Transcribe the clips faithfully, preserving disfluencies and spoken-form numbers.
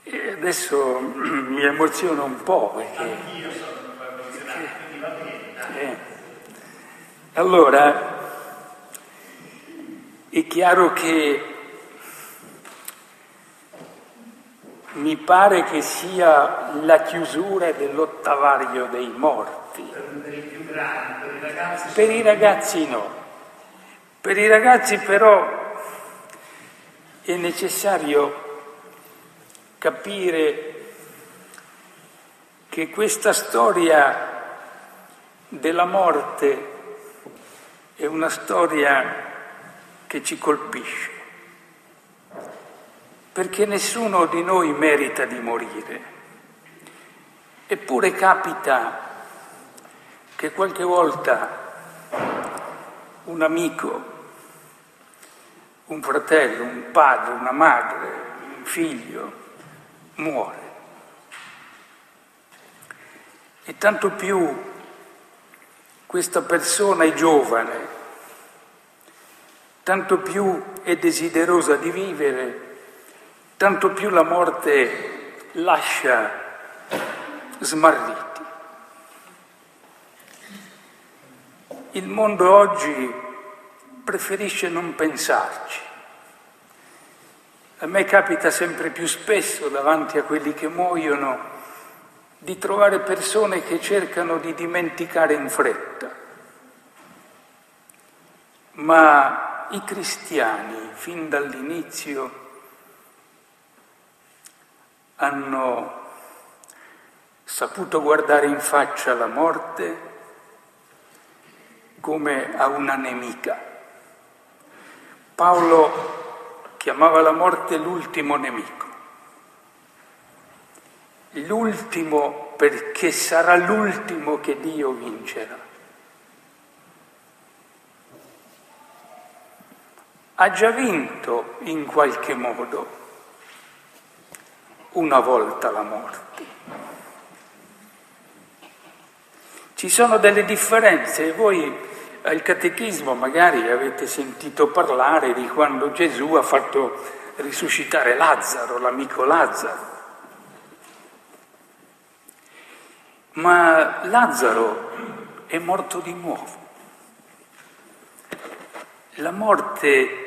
E adesso mi emoziono un po' perché... Anch'io sono un po' emozionato, quindi va bene. Eh. Allora, è chiaro che mi pare che sia la chiusura dell'ottavario dei morti. Per i più grandi, per i ragazzi... Per i ragazzi no. Per i ragazzi però è necessario capire che questa storia della morte è una storia che ci colpisce, perché nessuno di noi merita di morire. Eppure capita che qualche volta un amico, un fratello, un padre, una madre, un figlio muore. E tanto più questa persona è giovane, tanto più è desiderosa di vivere, tanto più la morte lascia smarriti. Il mondo oggi preferisce non pensarci. A me capita sempre più spesso, davanti a quelli che muoiono, di trovare persone che cercano di dimenticare in fretta. Ma i cristiani, fin dall'inizio, hanno saputo guardare in faccia la morte come a una nemica. Paolo chiamava la morte l'ultimo nemico. L'ultimo perché sarà l'ultimo che Dio vincerà. Ha già vinto in qualche modo una volta la morte. Ci sono delle differenze, voi al catechismo magari avete sentito parlare di quando Gesù ha fatto risuscitare Lazzaro, l'amico Lazzaro. Ma Lazzaro è morto di nuovo. La morte,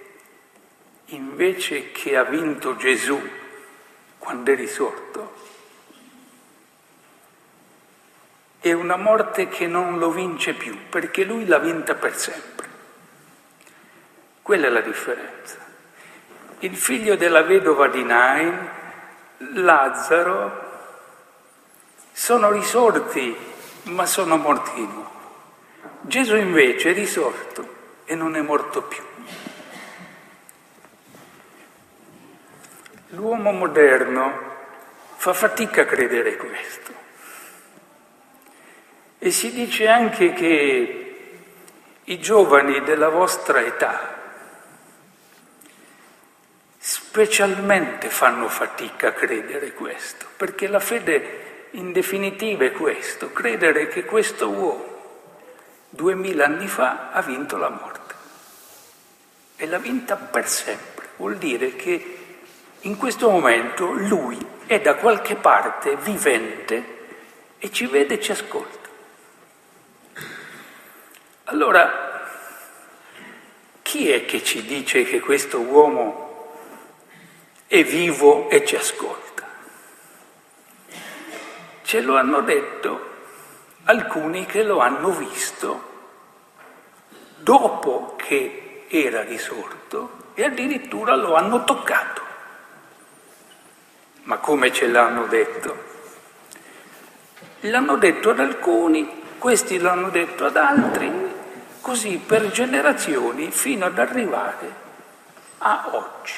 invece che ha vinto Gesù quando è risorto, è una morte che non lo vince più, perché lui l'ha vinta per sempre. Quella è la differenza. Il figlio della vedova di Nain, Lazzaro, sono risorti, ma sono morti di nuovo. Gesù invece è risorto e non è morto più. L'uomo moderno fa fatica a credere questo. E si dice anche che i giovani della vostra età specialmente fanno fatica a credere questo, perché la fede in definitiva è questo, credere che questo uomo duemila anni fa ha vinto la morte. E l'ha vinta per sempre, vuol dire che in questo momento lui è da qualche parte vivente e ci vede e ci ascolta. Allora, chi è che ci dice che questo uomo è vivo e ci ascolta? Ce lo hanno detto alcuni che lo hanno visto dopo che era risorto e addirittura lo hanno toccato. Ma come ce l'hanno detto? L'hanno detto ad alcuni, questi l'hanno detto ad altri, così per generazioni fino ad arrivare a oggi.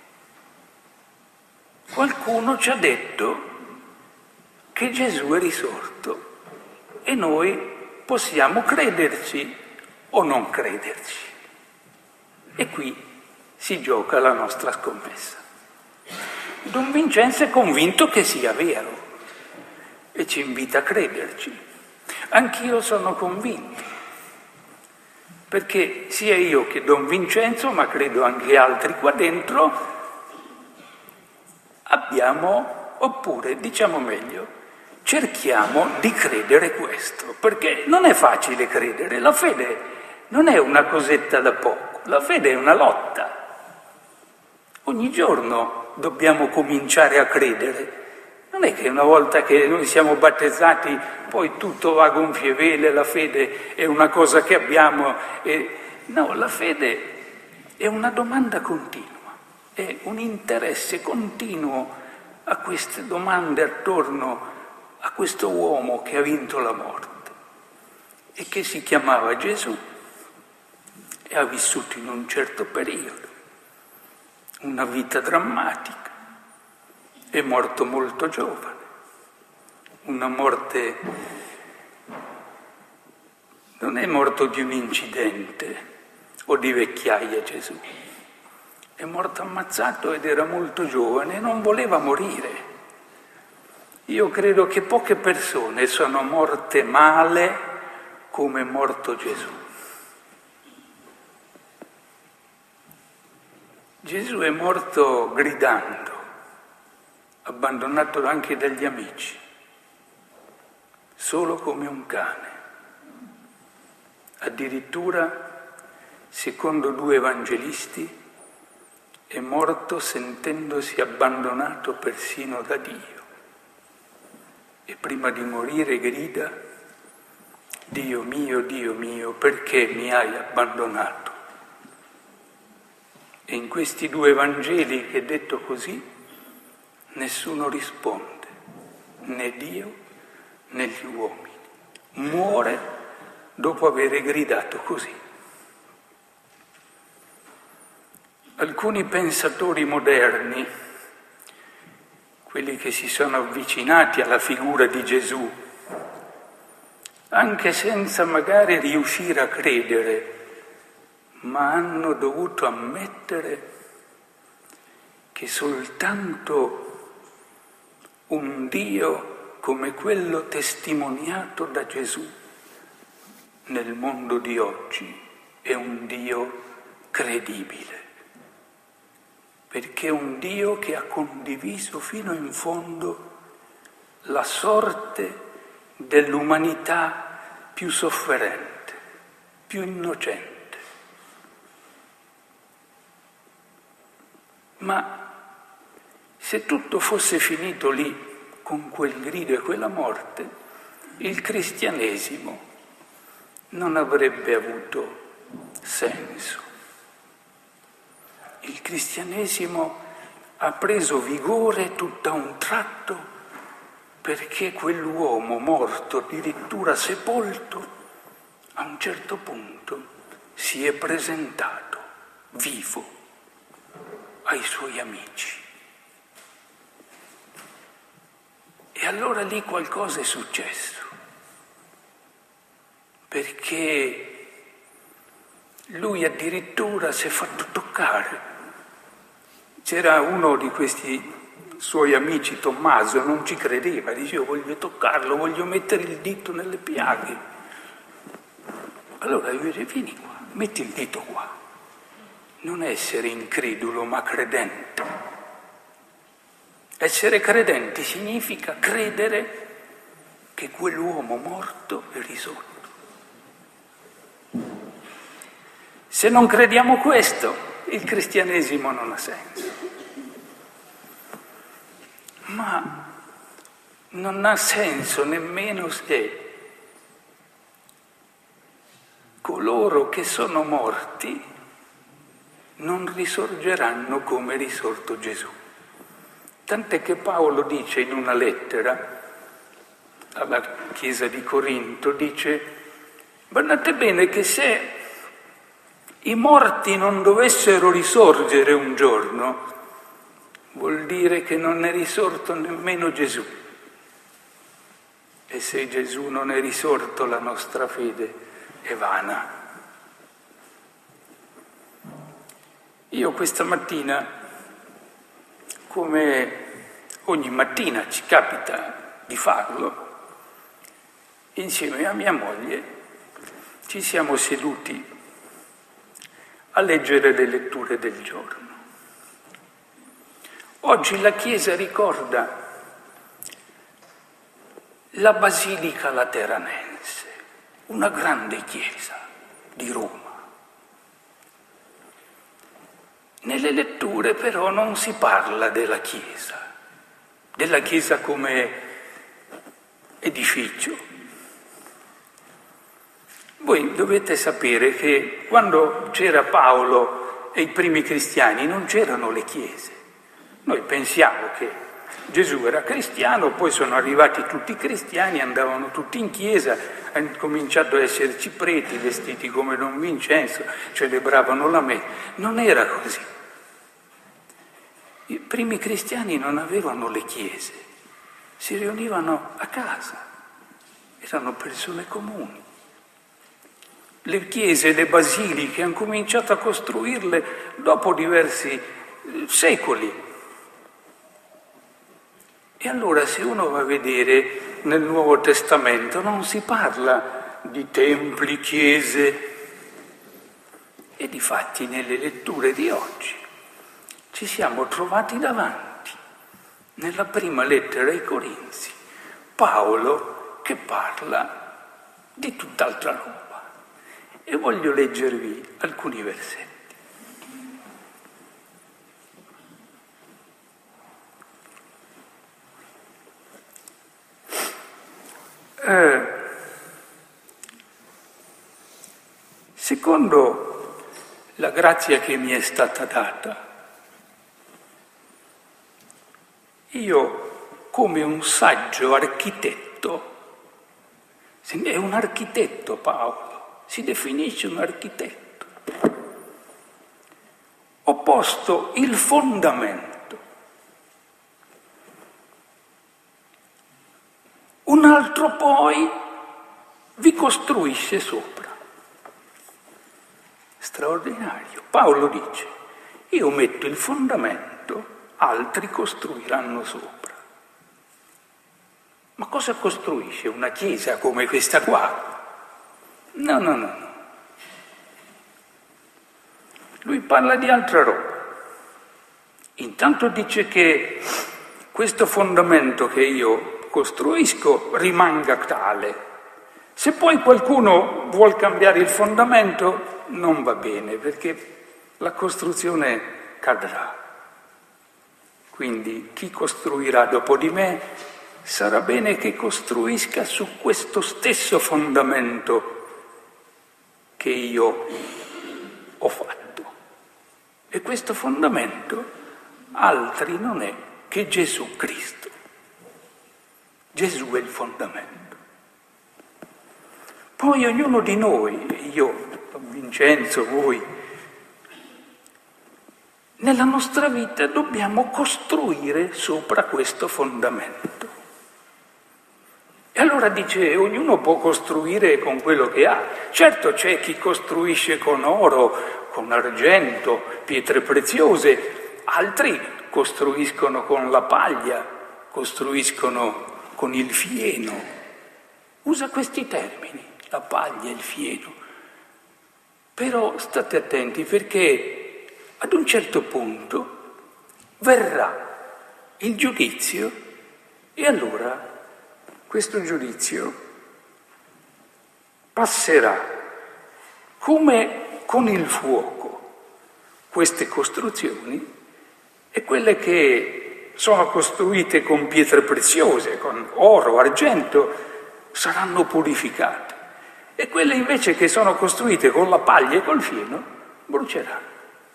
Qualcuno ci ha detto che Gesù è risorto e noi possiamo crederci o non crederci. E qui si gioca la nostra scommessa. Don Vincenzo è convinto che sia vero e ci invita a crederci. Anch'io sono convinto, perché sia io che Don Vincenzo, ma credo anche altri qua dentro, abbiamo, oppure, diciamo meglio, cerchiamo di credere questo, perché non è facile credere, la fede non è una cosetta da poco, la fede è una lotta. Ogni giorno dobbiamo cominciare a credere. Non è che una volta che noi siamo battezzati poi tutto va a gonfie vele, la fede è una cosa che abbiamo. E... No, la fede è una domanda continua, è un interesse continuo a queste domande attorno a questo uomo che ha vinto la morte e che si chiamava Gesù e ha vissuto in un certo periodo, una vita drammatica, è morto molto giovane, una morte, non è morto di un incidente o di vecchiaia Gesù, è morto ammazzato ed era molto giovane e non voleva morire. Io credo che poche persone sono morte male come è morto Gesù. Gesù è morto gridando, abbandonato anche dagli amici, solo come un cane. Addirittura, secondo due evangelisti, è morto sentendosi abbandonato persino da Dio. E prima di morire grida: Dio mio, Dio mio, perché mi hai abbandonato? E in questi due Vangeli che è detto così, nessuno risponde, né Dio né gli uomini. Muore dopo aver gridato così. Alcuni pensatori moderni, quelli che si sono avvicinati alla figura di Gesù, anche senza magari riuscire a credere, ma hanno dovuto ammettere che soltanto un Dio come quello testimoniato da Gesù nel mondo di oggi è un Dio credibile, perché è un Dio che ha condiviso fino in fondo la sorte dell'umanità più sofferente, più innocente. Ma se tutto fosse finito lì, con quel grido e quella morte, il cristianesimo non avrebbe avuto senso. Il cristianesimo ha preso vigore tutto a un tratto perché quell'uomo morto, addirittura sepolto, a un certo punto si è presentato vivo ai suoi amici. E allora lì qualcosa è successo, perché lui addirittura si è fatto toccare. C'era uno di questi suoi amici, Tommaso, non ci credeva, diceva: voglio toccarlo, voglio mettere il dito nelle piaghe. Allora lui dice: vieni qua, metti il dito qua. Non essere incredulo ma credente. Essere credenti significa credere che quell'uomo morto è risorto. Se non crediamo questo, il cristianesimo non ha senso. Ma non ha senso nemmeno se coloro che sono morti non risorgeranno come è risorto Gesù. Tant'è che Paolo dice in una lettera alla Chiesa di Corinto, dice: guardate bene che se i morti non dovessero risorgere un giorno, vuol dire che non è risorto nemmeno Gesù. E se Gesù non è risorto, la nostra fede è vana. Io questa mattina, come ogni mattina ci capita di farlo, insieme a mia moglie ci siamo seduti a leggere le letture del giorno. Oggi la Chiesa ricorda la Basilica Lateranense, una grande chiesa di Roma. Nelle letture però non si parla della Chiesa, della Chiesa come edificio. Voi dovete sapere che quando c'era Paolo e i primi cristiani non c'erano le chiese. Noi pensiamo che Gesù era cristiano, poi sono arrivati tutti i cristiani, andavano tutti in chiesa, hanno cominciato a esserci preti vestiti come Don Vincenzo, celebravano la messa. Non era così. I primi cristiani non avevano le chiese, si riunivano a casa, erano persone comuni. Le chiese, le basiliche, hanno cominciato a costruirle dopo diversi secoli. E allora se uno va a vedere nel Nuovo Testamento non si parla di templi, chiese, e difatti nelle letture di oggi ci siamo trovati davanti, nella prima lettera ai Corinzi, Paolo che parla di tutt'altra roba. E voglio leggervi alcuni versetti. Eh, secondo la grazia che mi è stata data, io come un saggio architetto, è un architetto Paolo, si definisce un architetto, ho posto il fondamento. Un altro poi vi costruisce sopra. Straordinario. Paolo dice, io metto il fondamento, altri costruiranno sopra. Ma cosa costruisce una chiesa come questa qua? No, no, no, no. Lui parla di altra roba. Intanto dice che questo fondamento che io costruisco rimanga tale. Se poi qualcuno vuol cambiare il fondamento, non va bene, perché la costruzione cadrà. Quindi chi costruirà dopo di me sarà bene che costruisca su questo stesso fondamento che io ho fatto. E questo fondamento altri non è che Gesù Cristo. Gesù è il fondamento. Poi ognuno di noi, io, Don Vincenzo, voi, nella nostra vita dobbiamo costruire sopra questo fondamento. E allora dice, ognuno può costruire con quello che ha. Certo c'è chi costruisce con oro, con argento, pietre preziose, altri costruiscono con la paglia, costruiscono con il fieno. Usa questi termini, la paglia e il fieno. Però state attenti perché ad un certo punto verrà il giudizio e allora questo giudizio passerà come con il fuoco queste costruzioni e quelle che sono costruite con pietre preziose, con oro, argento, saranno purificate. E quelle invece che sono costruite con la paglia e col fieno, bruceranno.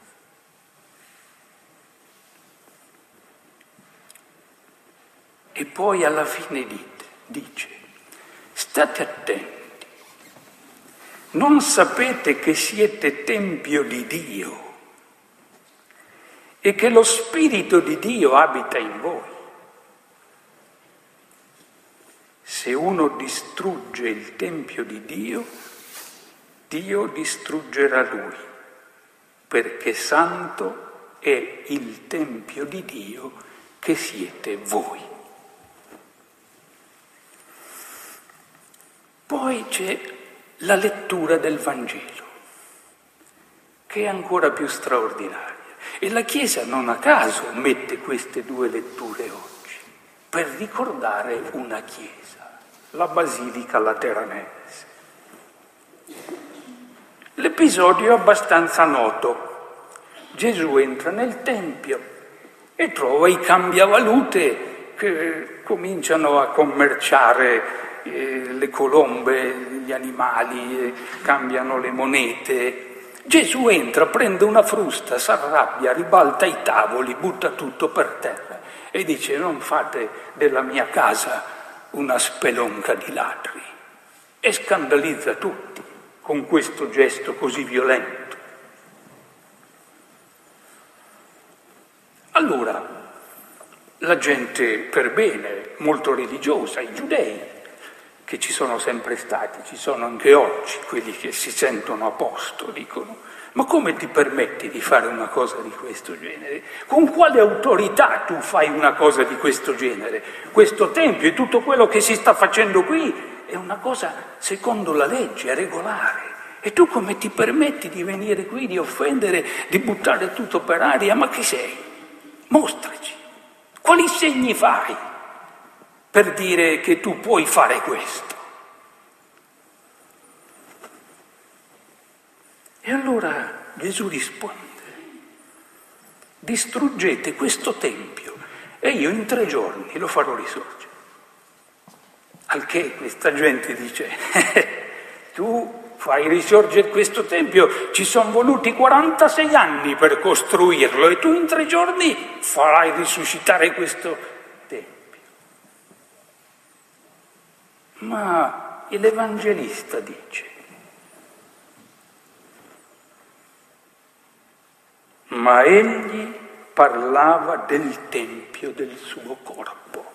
E poi alla fine dite, dice, state attenti, non sapete che siete tempio di Dio e che lo Spirito di Dio abita in voi. Se uno distrugge il Tempio di Dio, Dio distruggerà lui, perché santo è il Tempio di Dio che siete voi. Poi c'è la lettura del Vangelo, che è ancora più straordinaria. E la Chiesa non a caso mette queste due letture oggi, per ricordare una Chiesa, la Basilica Lateranense. L'episodio è abbastanza noto. Gesù entra nel Tempio e trova i cambiavalute che cominciano a commerciare eh, le colombe, gli animali, eh, cambiano le monete. Gesù entra, prende una frusta, si arrabbia, ribalta i tavoli, butta tutto per terra e dice: non fate della mia casa una spelonca di ladri. E scandalizza tutti con questo gesto così violento. Allora, la gente per bene, molto religiosa, i giudei, che ci sono sempre stati, ci sono anche oggi, quelli che si sentono a posto, dicono: ma come ti permetti di fare una cosa di questo genere? Con quale autorità tu fai una cosa di questo genere? Questo tempio e tutto quello che si sta facendo qui è una cosa secondo la legge, è regolare. E tu come ti permetti di venire qui, di offendere, di buttare tutto per aria? Ma chi sei? Mostraci. Quali segni fai per dire che tu puoi fare questo? E allora Gesù risponde: distruggete questo tempio e io in tre giorni lo farò risorgere. Al che questa gente dice: tu fai risorgere questo tempio, ci sono voluti quarantasei anni per costruirlo e tu in tre giorni farai risuscitare questo tempio. Ma l'Evangelista dice: ma egli parlava del tempio del suo corpo.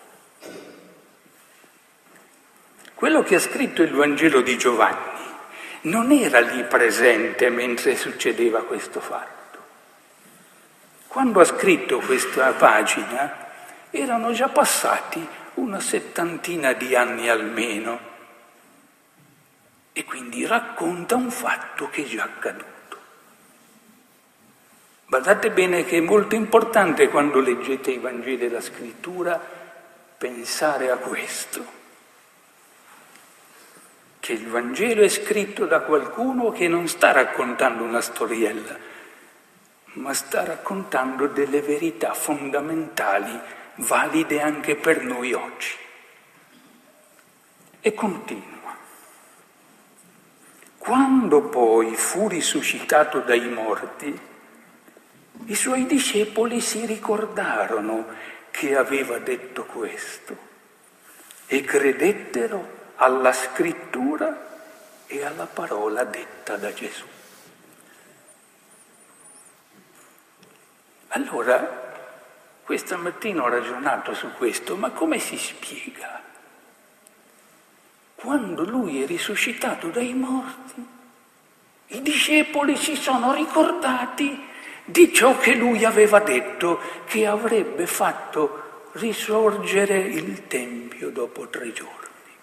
Quello che ha scritto il Vangelo di Giovanni non era lì presente mentre succedeva questo fatto. Quando ha scritto questa pagina erano già passati una settantina di anni almeno e quindi racconta un fatto che è già accaduto. Badate bene che è molto importante quando leggete i Vangeli e la Scrittura pensare a questo, che il Vangelo è scritto da qualcuno che non sta raccontando una storiella, ma sta raccontando delle verità fondamentali, valide anche per noi oggi. E continua. Quando poi fu risuscitato dai morti, i suoi discepoli si ricordarono che aveva detto questo e credettero alla scrittura e alla parola detta da Gesù. Allora, questa mattina ho ragionato su questo, ma come si spiega? Quando lui è risuscitato dai morti, i discepoli si sono ricordati di ciò che lui aveva detto, che avrebbe fatto risorgere il Tempio dopo tre giorni.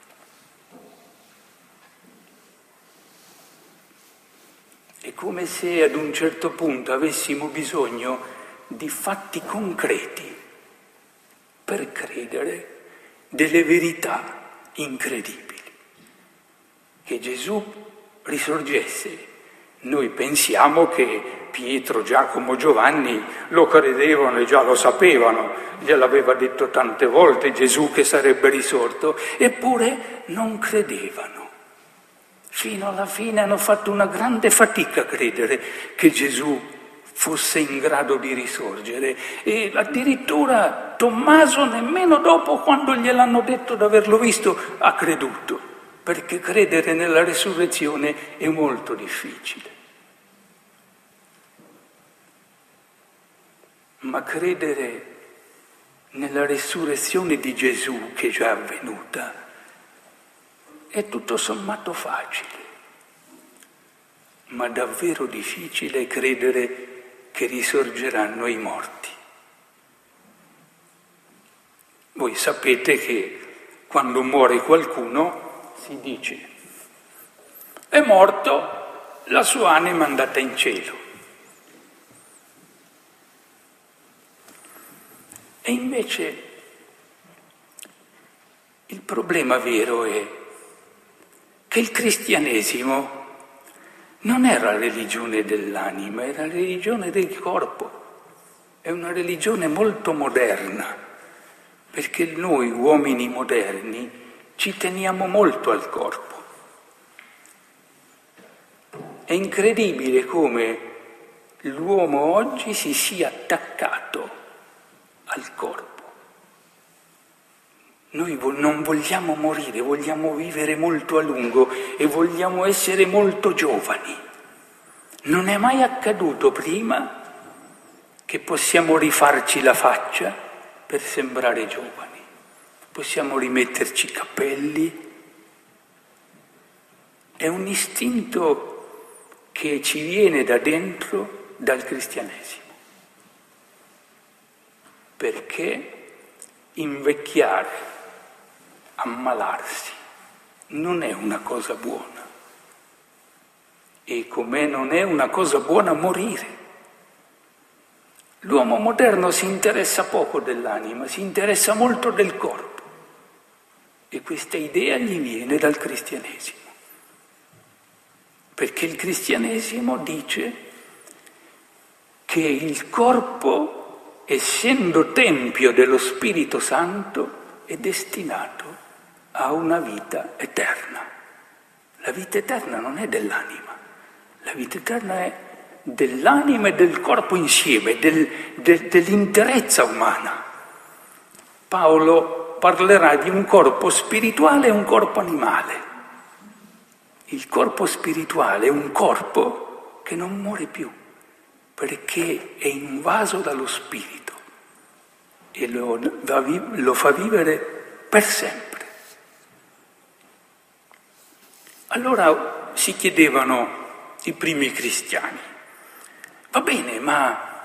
È come se ad un certo punto avessimo bisogno di fatti concreti per credere delle verità incredibili. Che Gesù risorgesse. Noi pensiamo che Pietro, Giacomo, Giovanni lo credevano e già lo sapevano, gliel'aveva detto tante volte Gesù che sarebbe risorto, eppure non credevano. Fino alla fine hanno fatto una grande fatica a credere che Gesù fosse in grado di risorgere e addirittura Tommaso nemmeno dopo, quando gliel'hanno detto di averlo visto, ha creduto, perché credere nella risurrezione è molto difficile. Ma credere nella risurrezione di Gesù che è già avvenuta è tutto sommato facile, ma davvero difficile credere che risorgeranno i morti. Voi sapete che quando muore qualcuno si dice: è morto, la sua anima è andata in cielo. invece il problema vero è che il cristianesimo non era la religione dell'anima, era la religione del corpo. È una religione molto moderna, perché noi uomini moderni ci teniamo molto al corpo. È incredibile come l'uomo oggi si sia attaccato al corpo. Noi non vogliamo morire, vogliamo vivere molto a lungo e vogliamo essere molto giovani. Non è mai accaduto prima che possiamo rifarci la faccia per sembrare giovani. Possiamo rimetterci i capelli. È un istinto che ci viene da dentro dal cristianesimo. Perché invecchiare, ammalarsi, non è una cosa buona. E com'è non è una cosa buona morire. L'uomo moderno si interessa poco dell'anima, si interessa molto del corpo. E questa idea gli viene dal cristianesimo. Perché il cristianesimo dice che il corpo, essendo tempio dello Spirito Santo, è destinato a una vita eterna. La vita eterna non è dell'anima, la vita eterna è dell'anima e del corpo insieme, del, del, dell'interezza umana. Paolo parlerà di un corpo spirituale e un corpo animale. Il corpo spirituale è un corpo che non muore più, perché è invaso dallo Spirito e lo, lo fa vivere per sempre. Allora si chiedevano i primi cristiani: va bene, ma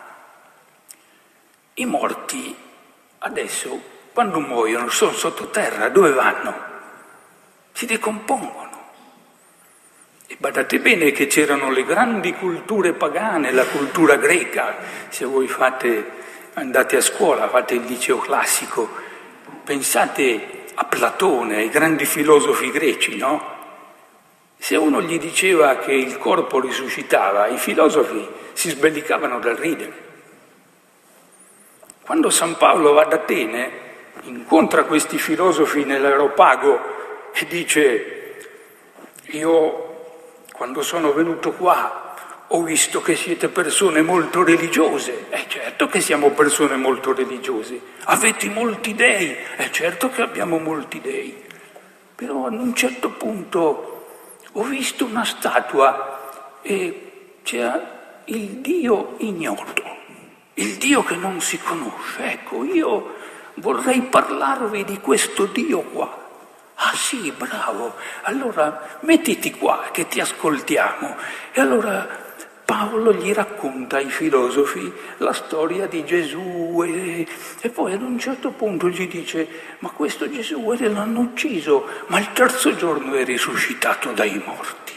i morti adesso, quando muoiono, sono sottoterra, dove vanno? Si decompongono. E badate bene che c'erano le grandi culture pagane, la cultura greca. Se voi fate, andate a scuola, fate il liceo classico, pensate a Platone, ai grandi filosofi greci, no? Se uno gli diceva che il corpo risuscitava, i filosofi si sbellicavano dal ridere. Quando San Paolo va ad Atene, incontra questi filosofi nell'Areopago e dice: io quando sono venuto qua ho visto che siete persone molto religiose. È certo che siamo persone molto religiose. Avete molti dei. È certo che abbiamo molti dei. Però ad un certo punto ho visto una statua e c'era il Dio ignoto, il Dio che non si conosce. Ecco, io vorrei parlarvi di questo Dio qua. Ah sì, bravo, allora mettiti qua che ti ascoltiamo. E allora Paolo gli racconta ai filosofi la storia di Gesù e, e poi ad un certo punto gli dice: ma questo Gesù l'hanno ucciso, ma il terzo giorno è risuscitato dai morti.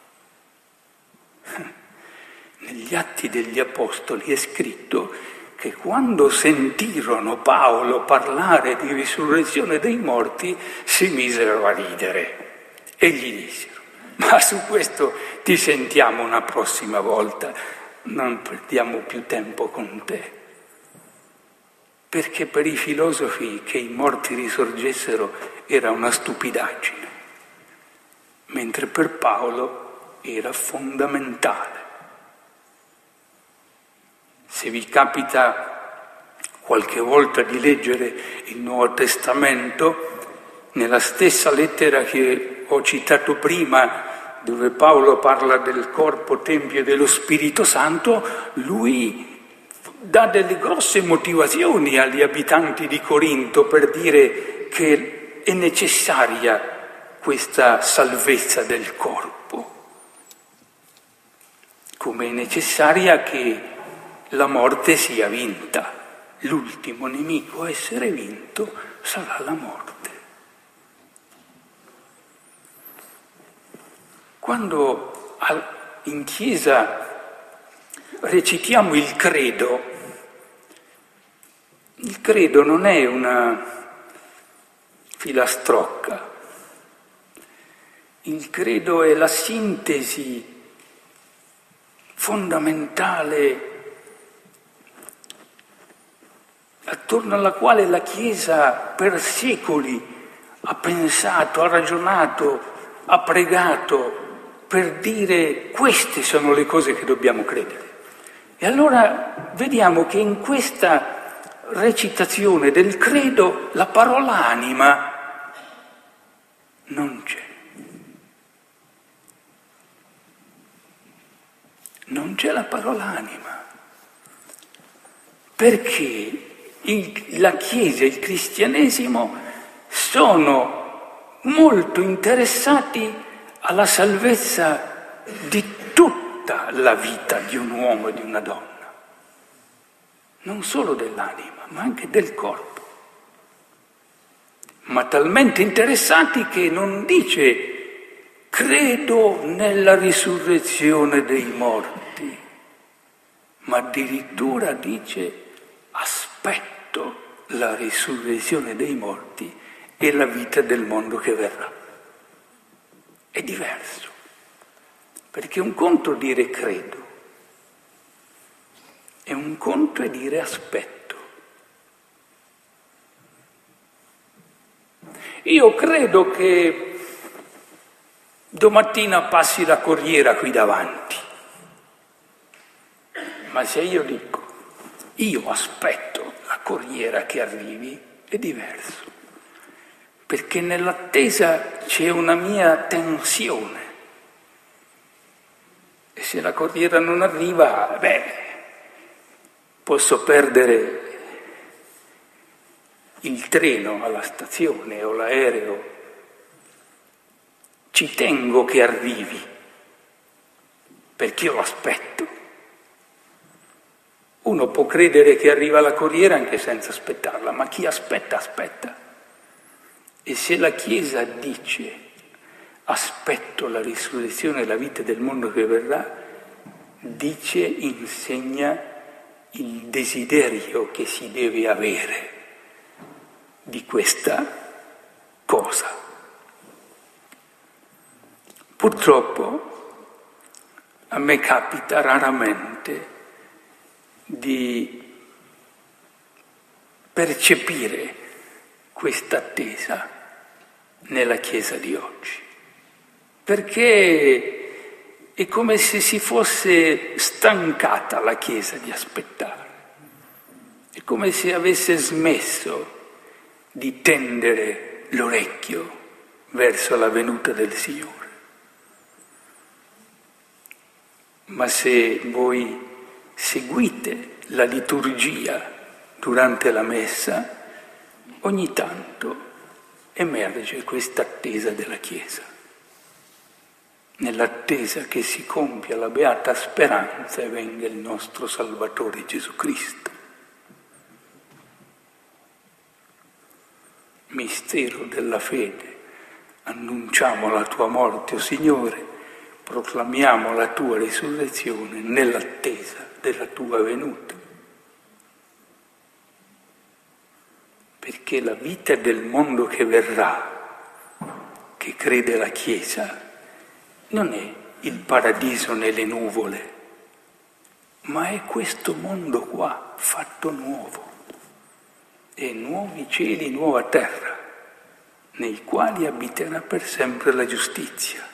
Negli Atti degli Apostoli è scritto che quando sentirono Paolo parlare di risurrezione dei morti si misero a ridere e gli dissero: ma su questo ti sentiamo una prossima volta, non perdiamo più tempo con te. Perché per i filosofi che i morti risorgessero era una stupidaggine, mentre per Paolo era fondamentale. Se vi capita qualche volta di leggere il Nuovo Testamento, nella stessa lettera che ho citato prima, dove Paolo parla del corpo tempio dello Spirito Santo, lui dà delle grosse motivazioni agli abitanti di Corinto per dire che è necessaria questa salvezza del corpo, come è necessaria che la morte sia vinta. L'ultimo nemico a essere vinto sarà la morte. Quando in chiesa recitiamo il credo, Il credo non è una filastrocca, il credo è la sintesi fondamentale attorno alla quale la Chiesa per secoli ha pensato, ha ragionato, ha pregato per dire queste sono le cose che dobbiamo credere. E allora vediamo che in questa recitazione del credo la parola anima non c'è. Non c'è la parola anima. Perché il, la Chiesa e il cristianesimo sono molto interessati alla salvezza di tutta la vita di un uomo e di una donna. Non solo dell'anima, ma anche del corpo. Ma talmente interessati che non dice credo nella risurrezione dei morti, ma addirittura dice aspetto la risurrezione dei morti e la vita del mondo che verrà. È diverso, perché un conto dire credo, e un conto è dire aspetto. Io credo che domattina passi la corriera qui davanti, ma se io dico io aspetto la corriera che arrivi, è diverso, perché nell'attesa c'è una mia tensione e se la corriera non arriva, beh, posso perdere il treno alla stazione o l'aereo. Ci tengo che arrivi, perché io lo aspetto. Uno può credere che arriva la corriera anche senza aspettarla, ma chi aspetta, aspetta. E se la Chiesa dice aspetto la risurrezione e la vita del mondo che verrà, dice, insegna il desiderio che si deve avere di questa cosa. Purtroppo a me capita raramente di percepire questa attesa nella Chiesa di oggi, perché è come se si fosse stancata la Chiesa di aspettare, è come se avesse smesso di tendere l'orecchio verso la venuta del Signore. Ma se voi seguite la liturgia durante la messa, ogni tanto emerge questa attesa della Chiesa, nell'attesa che si compia la beata speranza e venga il nostro Salvatore Gesù Cristo. Mistero della fede, annunciamo la tua morte, o Signore, proclamiamo la tua risurrezione nell'attesa della tua venuta. Perché la vita del mondo che verrà, che crede la Chiesa, non è il paradiso nelle nuvole, ma è questo mondo qua, fatto nuovo, e nuovi cieli, nuova terra, nei quali abiterà per sempre la giustizia.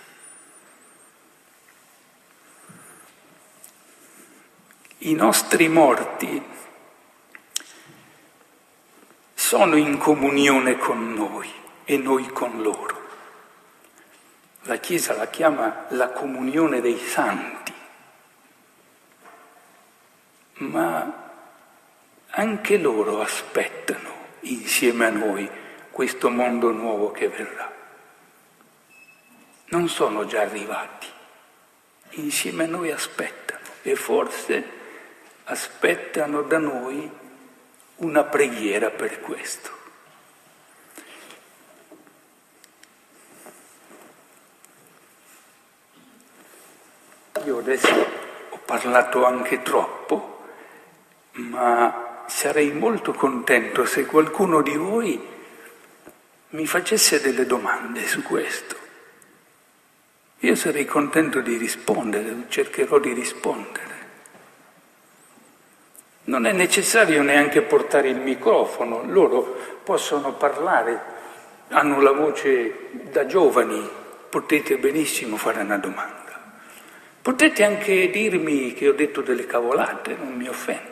I nostri morti sono in comunione con noi e noi con loro. La Chiesa la chiama la comunione dei santi, ma anche loro aspettano insieme a noi questo mondo nuovo che verrà. Non sono già arrivati, insieme a noi aspettano e forse aspettano da noi una preghiera per questo. Io adesso ho parlato anche troppo, ma sarei molto contento se qualcuno di voi mi facesse delle domande su questo. Io sarei contento di rispondere, cercherò di rispondere. Non è necessario neanche portare il microfono, loro possono parlare, hanno la voce da giovani, potete benissimo fare una domanda. Potete anche dirmi che ho detto delle cavolate, non mi offendo.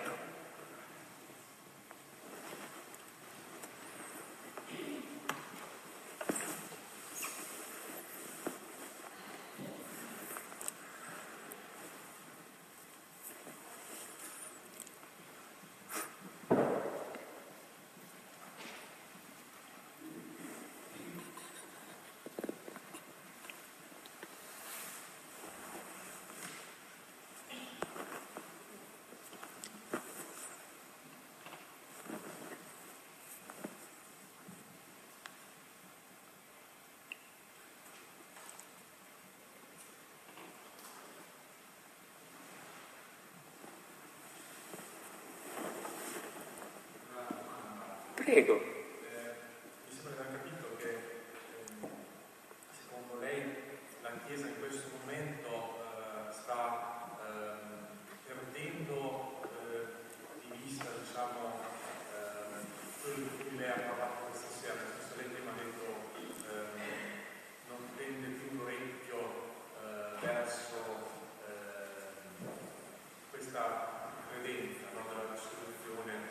Prego. Eh, mi sembra di aver capito che eh, secondo lei la Chiesa in questo momento eh, sta eh, perdendo eh, di vista, diciamo, eh, quello di cui lei ha parlato questa sera. Nel senso, lei prima ha detto eh, non tende più l'orecchio eh, verso eh, questa credenza, no, della risurrezione.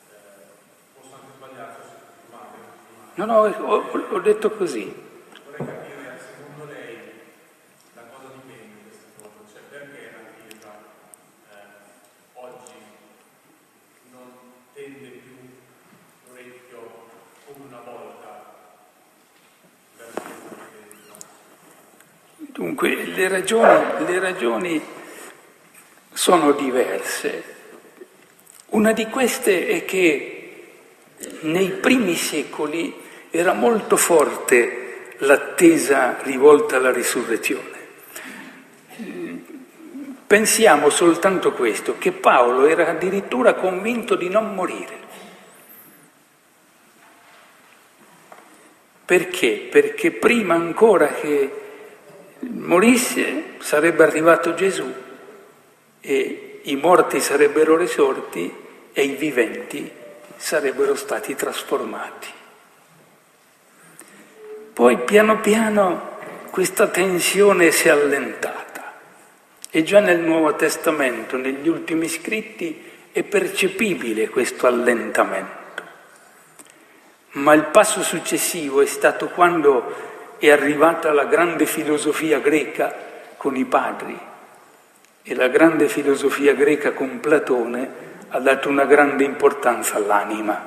No, no, ho, ho detto così. Vorrei capire, secondo lei, la cosa di meno in questa cosa, cioè perché la Chiesa eh, oggi non tende più l'orecchio come una volta verso questa credenza? Dunque, le ragioni, le ragioni sono diverse. Una di queste è che nei primi secoli era molto forte l'attesa rivolta alla risurrezione. Pensiamo soltanto questo, che Paolo era addirittura convinto di non morire. Perché? Perché prima ancora che morisse sarebbe arrivato Gesù e i morti sarebbero risorti e i viventi sarebbero stati trasformati. Poi piano piano questa tensione si è allentata e già nel Nuovo Testamento, negli ultimi scritti, è percepibile questo allentamento. Ma il passo successivo è stato quando è arrivata la grande filosofia greca con i padri, e la grande filosofia greca con Platone ha dato una grande importanza all'anima.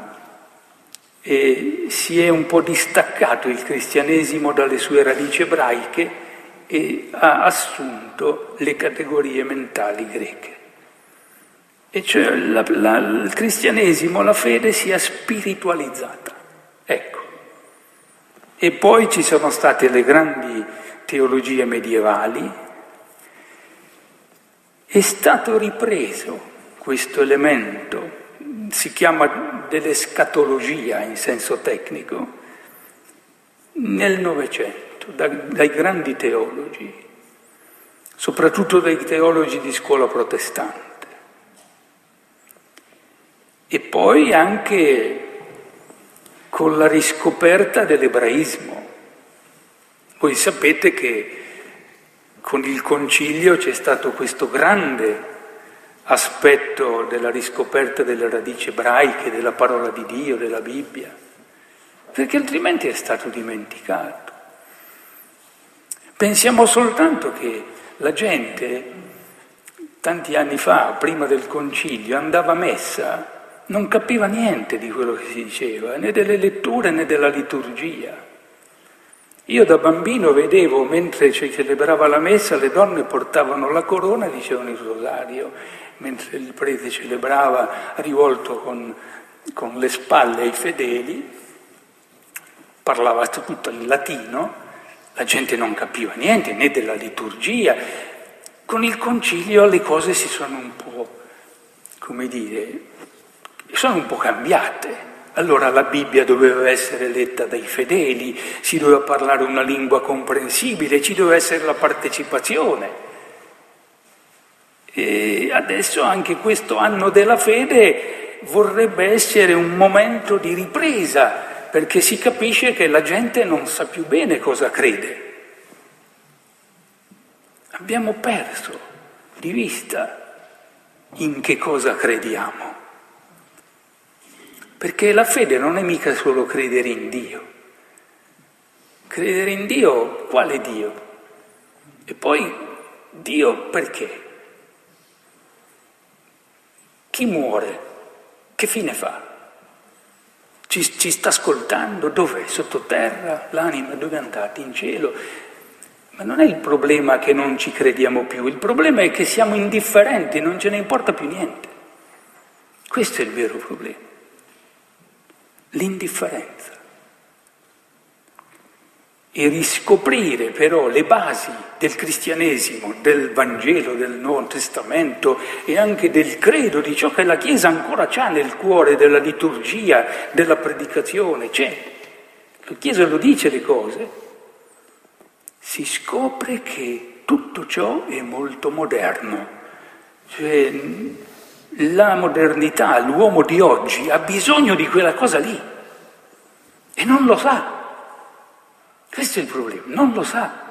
E si è un po' distaccato il cristianesimo dalle sue radici ebraiche e ha assunto le categorie mentali greche. E cioè la, la, il cristianesimo, la fede si è spiritualizzata. Ecco. E poi ci sono state le grandi teologie medievali. È stato ripreso questo elemento, si chiama dell'escatologia in senso tecnico, nel Novecento, da, dai grandi teologi, soprattutto dai teologi di scuola protestante. E poi anche con la riscoperta dell'ebraismo. Voi sapete che con il Concilio c'è stato questo grande aspetto della riscoperta delle radici ebraiche, della parola di Dio, della Bibbia, perché altrimenti è stato dimenticato. Pensiamo soltanto che la gente, tanti anni fa, prima del Concilio, andava a messa, non capiva niente di quello che si diceva, né delle letture né della liturgia. Io da bambino vedevo, mentre si celebrava la messa, le donne portavano la corona e dicevano il rosario, mentre il prete celebrava rivolto con, con le spalle ai fedeli, parlava tutto in latino, la gente non capiva niente, né della liturgia. Con il Concilio le cose si sono un po', come dire, sono un po' cambiate. Allora la Bibbia doveva essere letta dai fedeli, si doveva parlare una lingua comprensibile, ci doveva essere la partecipazione. E adesso anche questo anno della fede vorrebbe essere un momento di ripresa, perché si capisce che la gente non sa più bene cosa crede. Abbiamo perso di vista in che cosa crediamo. Perché la fede non è mica solo credere in Dio. Credere in Dio, quale Dio? E poi Dio perché? Chi muore? Che fine fa? Ci, ci sta ascoltando? Dov'è? Sottoterra? L'anima dove è andata? In cielo? Ma non è il problema che non ci crediamo più, il problema è che siamo indifferenti, non ce ne importa più niente. Questo è il vero problema. L'indifferenza. E riscoprire però le basi del cristianesimo, del Vangelo, del Nuovo Testamento e anche del credo, di ciò che la Chiesa ancora c'ha nel cuore, della liturgia, della predicazione, c'è. La Chiesa lo dice le cose, si scopre che tutto ciò è molto moderno. Cioè, la modernità, l'uomo di oggi ha bisogno di quella cosa lì e non lo sa. Questo è il problema, non lo sa.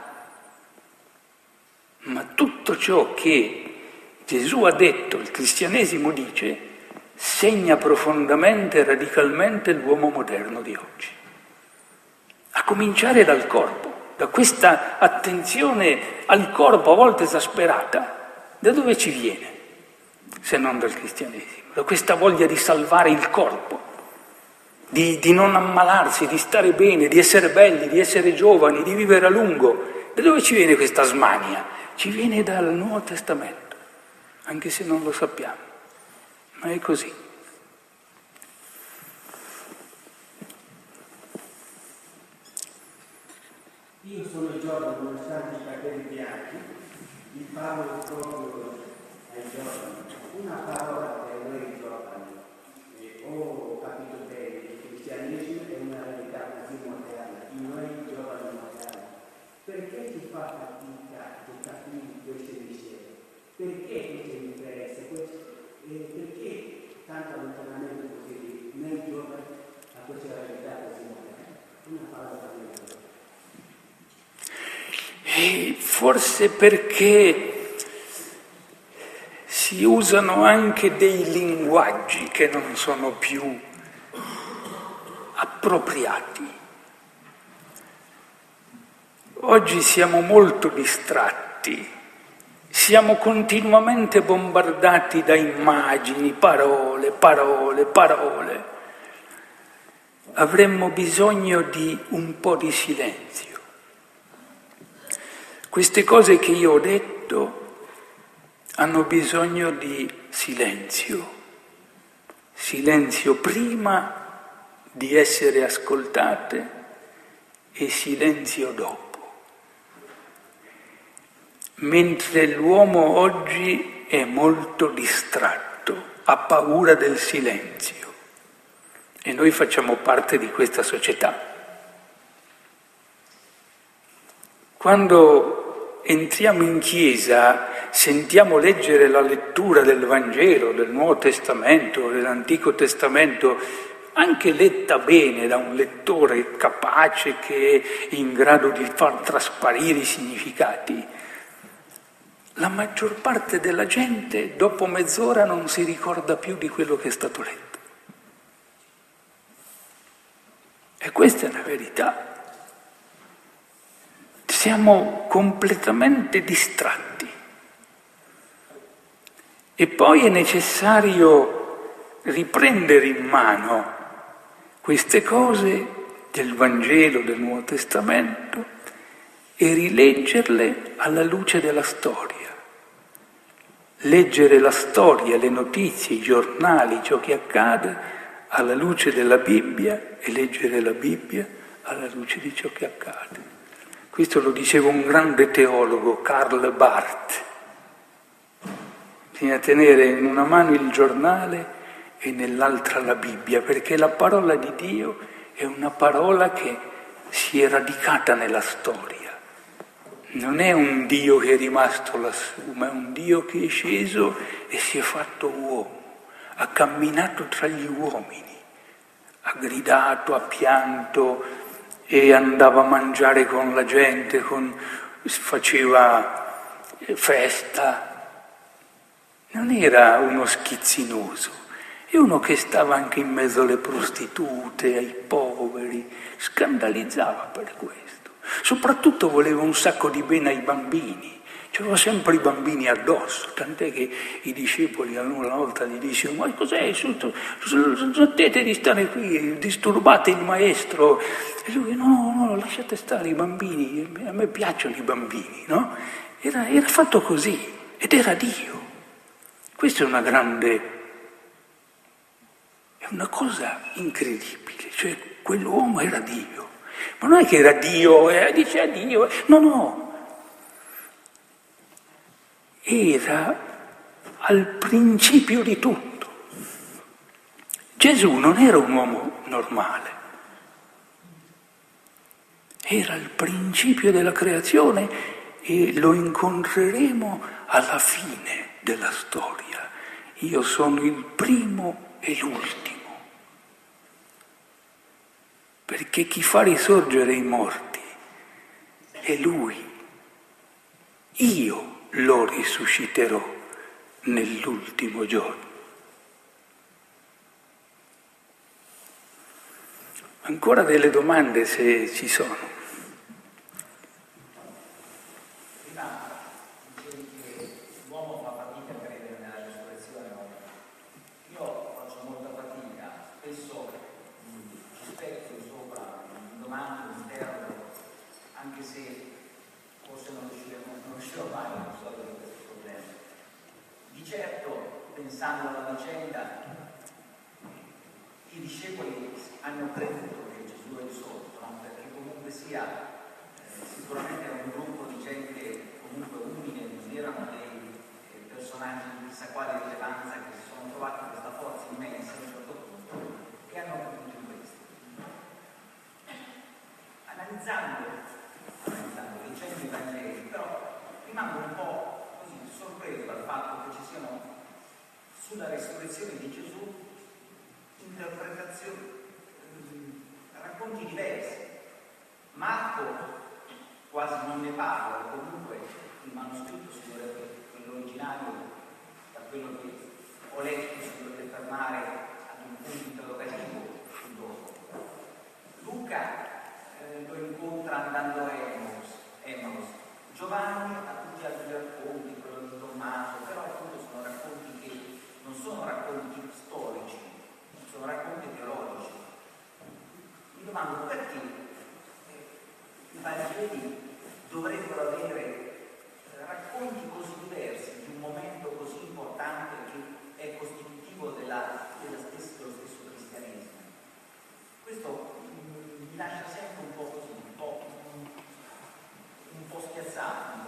Ma tutto ciò che Gesù ha detto, il cristianesimo dice, segna profondamente e radicalmente l'uomo moderno di oggi. A cominciare dal corpo, da questa attenzione al corpo a volte esasperata. Da dove ci viene? Se non dal cristianesimo, da questa voglia di salvare il corpo, di, di non ammalarsi, di stare bene, di essere belli, di essere giovani, di vivere a lungo. Da dove ci viene questa smania? Ci viene dal Nuovo Testamento, anche se non lo sappiamo, ma è così. Io sono giovane, nonostante i capelli bianchi, vi parlo proprio ai giovani. Una parola per noi giovani. E ho capito bene, il cristianesimo è una realtà così moderna, di noi giovani moderni. Perché si fa fatica a capire queste misteri? Perché queste differenze? E perché tanto allontanamento così nei giovani a questa realtà così moderna? Una parola per noi. E forse perché si usano anche dei linguaggi che non sono più appropriati. Oggi siamo molto distratti, siamo continuamente bombardati da immagini, parole, parole, parole. Avremmo bisogno di un po' di silenzio. Queste cose che io ho detto hanno bisogno di silenzio, silenzio prima di essere ascoltate e silenzio dopo. Mentre l'uomo oggi è molto distratto, ha paura del silenzio e noi facciamo parte di questa società. Quando entriamo in chiesa, sentiamo leggere la lettura del Vangelo, del Nuovo Testamento, dell'Antico Testamento, anche letta bene da un lettore capace che è in grado di far trasparire i significati. La maggior parte della gente dopo mezz'ora non si ricorda più di quello che è stato letto. E questa è la verità. Siamo completamente distratti e poi è necessario riprendere in mano queste cose del Vangelo, del Nuovo Testamento e rileggerle alla luce della storia. Leggere la storia, le notizie, i giornali, ciò che accade alla luce della Bibbia e leggere la Bibbia alla luce di ciò che accade. Questo lo diceva un grande teologo, Karl Barth. Bisogna tenere in una mano il giornale e nell'altra la Bibbia, perché la parola di Dio è una parola che si è radicata nella storia. Non è un Dio che è rimasto lassù, ma è un Dio che è sceso e si è fatto uomo, ha camminato tra gli uomini, ha gridato, ha pianto e andava a mangiare con la gente, con, faceva festa. Non era uno schizzinoso, è uno che stava anche in mezzo alle prostitute, ai poveri, scandalizzava per questo. Soprattutto voleva un sacco di bene ai bambini, c'erano sempre i bambini addosso, tant'è che i discepoli una volta gli dicevano: ma cos'è? Smettete di stare qui, disturbate il maestro. E lui: no, no, lasciate stare i bambini, a me piacciono i bambini, no? Era, era fatto così, ed era Dio. Questa è una grande, è una cosa incredibile, cioè quell'uomo era Dio. Ma non è che era Dio, eh, dice a Dio, eh. no, no, era al principio di tutto. Gesù non era un uomo normale, era il principio della creazione e lo incontreremo alla fine della storia. Io sono il primo e l'ultimo. Perché chi fa risorgere i morti è Lui. Io lo risusciterò nell'ultimo giorno. Ancora delle domande, se ci sono. Pensando alla vicenda, i discepoli hanno creduto che Gesù è risorto, no? Perché comunque sia, eh, sicuramente era un gruppo di gente comunque umile, non erano dei eh, personaggi di chissà quale rilevanza che si sono trovati questa forza immensa a un certo punto, che hanno creduto in questo. Analizzando, analizzando, leggendo i Vangeli, però rimango un po' così sorpreso dal fatto che ci siano sulla resurrezione di Gesù interpretazioni, racconti diversi. Marco quasi non ne parla, comunque il manoscritto si dovrebbe, quello originario, da quello che ho letto, si dovrebbe fermare ad un punto interrogativo sul dopo. Luca eh, lo incontra andando a Emaus, Emaus. Giovanni ha tutti gli altri racconti, quello di Tommaso, però appunto sono racconti che non sono racconti storici, sono racconti teologici. Mi domando perché i Vangeli dovrebbero avere racconti così diversi di un momento così importante che è costitutivo della, della stessa, dello stesso cristianesimo. Questo mi lascia sempre un po' così, un po', un, un po' spiazzato, un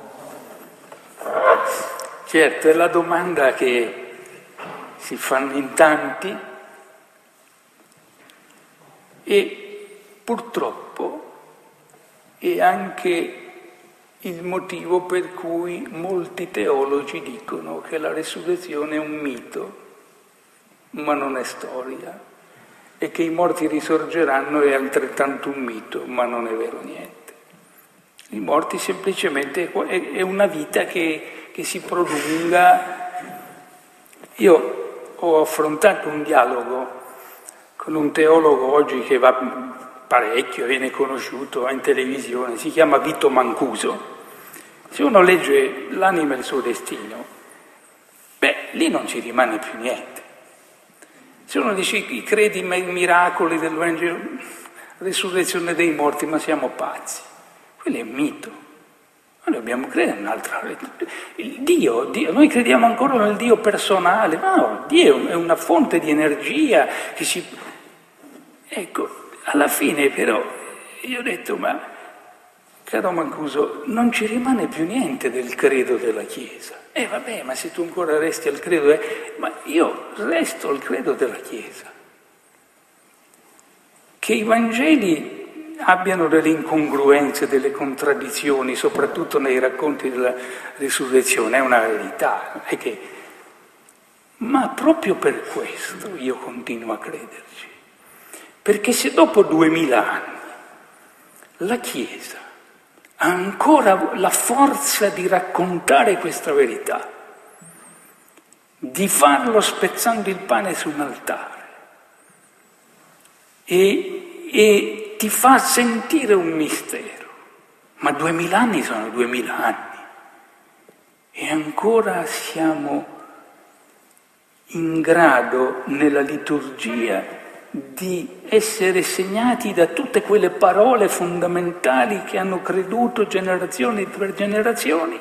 po'. Certo, è la domanda che si fanno in tanti e purtroppo è anche il motivo per cui molti teologi dicono che la resurrezione è un mito, ma non è storia, e che i morti risorgeranno è altrettanto un mito, ma non è vero niente. I morti semplicemente è una vita che, che si prolunga. Io ho affrontato un dialogo con un teologo oggi che va parecchio, viene conosciuto in televisione, si chiama Vito Mancuso. Se uno legge L'anima e il suo destino, beh, lì non ci rimane più niente. Se uno dice credi ai miracoli del Vangelo, resurrezione dei morti, ma siamo pazzi. Quello è un mito. Noi dobbiamo credere in un'altra. Il Dio, Dio, noi crediamo ancora nel Dio personale, ma no, Dio è una fonte di energia che si. Ecco, alla fine però io ho detto, ma caro Mancuso, non ci rimane più niente del credo della Chiesa. E eh, vabbè, ma se tu ancora resti al credo, eh, ma io resto al credo della Chiesa. Che i Vangeli abbiano delle incongruenze, delle contraddizioni, soprattutto nei racconti della risurrezione, è una verità. È che... Ma proprio per questo io continuo a crederci. Perché se dopo duemila anni la Chiesa ha ancora la forza di raccontare questa verità, di farlo spezzando il pane su un altare, e, e ti fa sentire un mistero, ma duemila anni sono duemila anni, e ancora siamo in grado nella liturgia di essere segnati da tutte quelle parole fondamentali che hanno creduto generazioni per generazioni.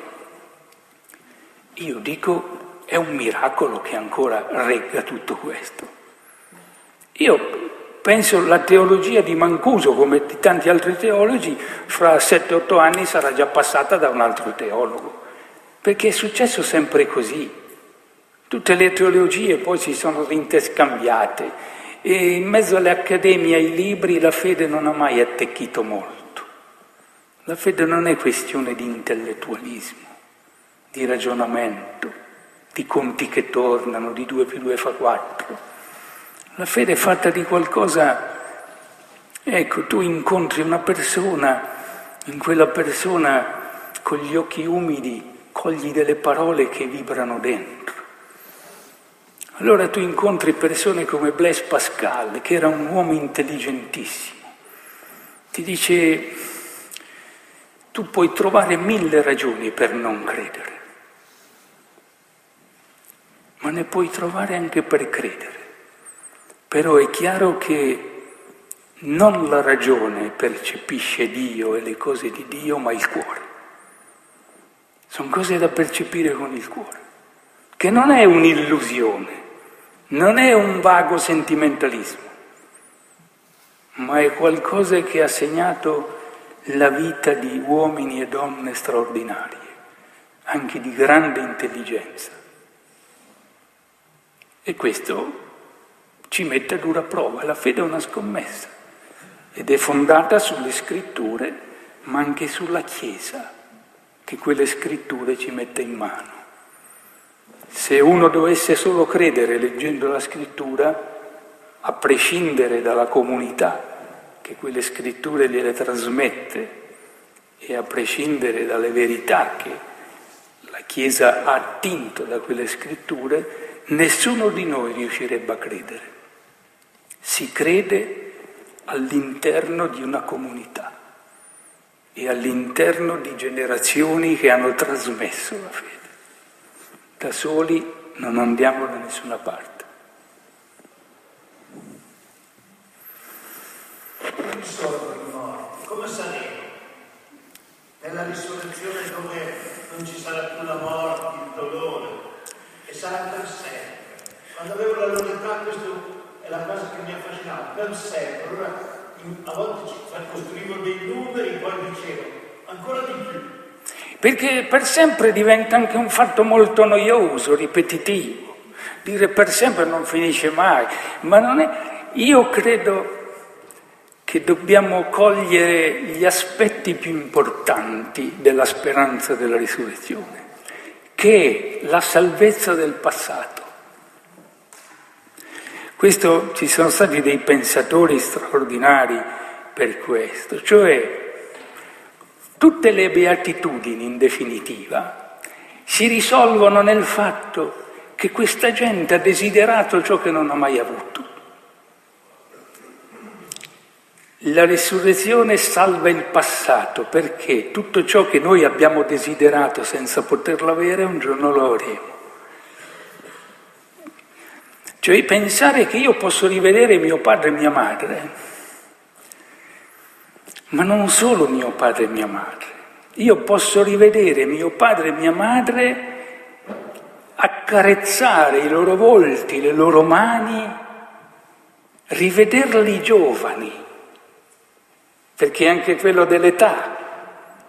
Io dico, è un miracolo che ancora regga tutto questo. Io penso la teologia di Mancuso, come di tanti altri teologi, fra sette otto anni sarà già passata da un altro teologo, perché è successo sempre così. Tutte le teologie poi si sono interscambiate. E in mezzo alle accademie, ai libri, la fede non ha mai attecchito molto. La fede non è questione di intellettualismo, di ragionamento, di conti che tornano, di due più due fa quattro. La fede è fatta di qualcosa... Ecco, tu incontri una persona, in quella persona con gli occhi umidi cogli delle parole che vibrano dentro. Allora tu incontri persone come Blaise Pascal, che era un uomo intelligentissimo. Ti dice, tu puoi trovare mille ragioni per non credere, ma ne puoi trovare anche per credere. Però è chiaro che non la ragione percepisce Dio e le cose di Dio, ma il cuore. Sono cose da percepire con il cuore, che non è un'illusione. Non è un vago sentimentalismo, ma è qualcosa che ha segnato la vita di uomini e donne straordinarie, anche di grande intelligenza. E questo ci mette a dura prova. La fede è una scommessa ed è fondata sulle scritture, ma anche sulla Chiesa, che quelle scritture ci mette in mano. Se uno dovesse solo credere leggendo la scrittura, a prescindere dalla comunità che quelle scritture gliele trasmette e a prescindere dalle verità che la Chiesa ha attinto da quelle scritture, nessuno di noi riuscirebbe a credere. Si crede all'interno di una comunità e all'interno di generazioni che hanno trasmesso la fede. Da soli non andiamo da nessuna parte. Non sono i morti, come saremo? Nella risurrezione dove non ci sarà più la morte, il dolore, e sarà per sempre. Quando avevo la loro età, questo è la cosa che mi affascinava, per sempre. Allora a volte costruivo dei numeri, poi dicevo ancora di più. Perché per sempre diventa anche un fatto molto noioso, ripetitivo. Dire per sempre non finisce mai. Ma non è... Io credo che dobbiamo cogliere gli aspetti più importanti della speranza della risurrezione, che è la salvezza del passato. Questo, ci sono stati dei pensatori straordinari per questo, cioè tutte le beatitudini, in definitiva, si risolvono nel fatto che questa gente ha desiderato ciò che non ha mai avuto. La risurrezione salva il passato perché tutto ciò che noi abbiamo desiderato senza poterlo avere, un giorno lo avremo. Cioè pensare che io posso rivedere mio padre e mia madre, ma non solo mio padre e mia madre, io posso rivedere mio padre e mia madre, accarezzare i loro volti, le loro mani, rivederli giovani, perché anche quello dell'età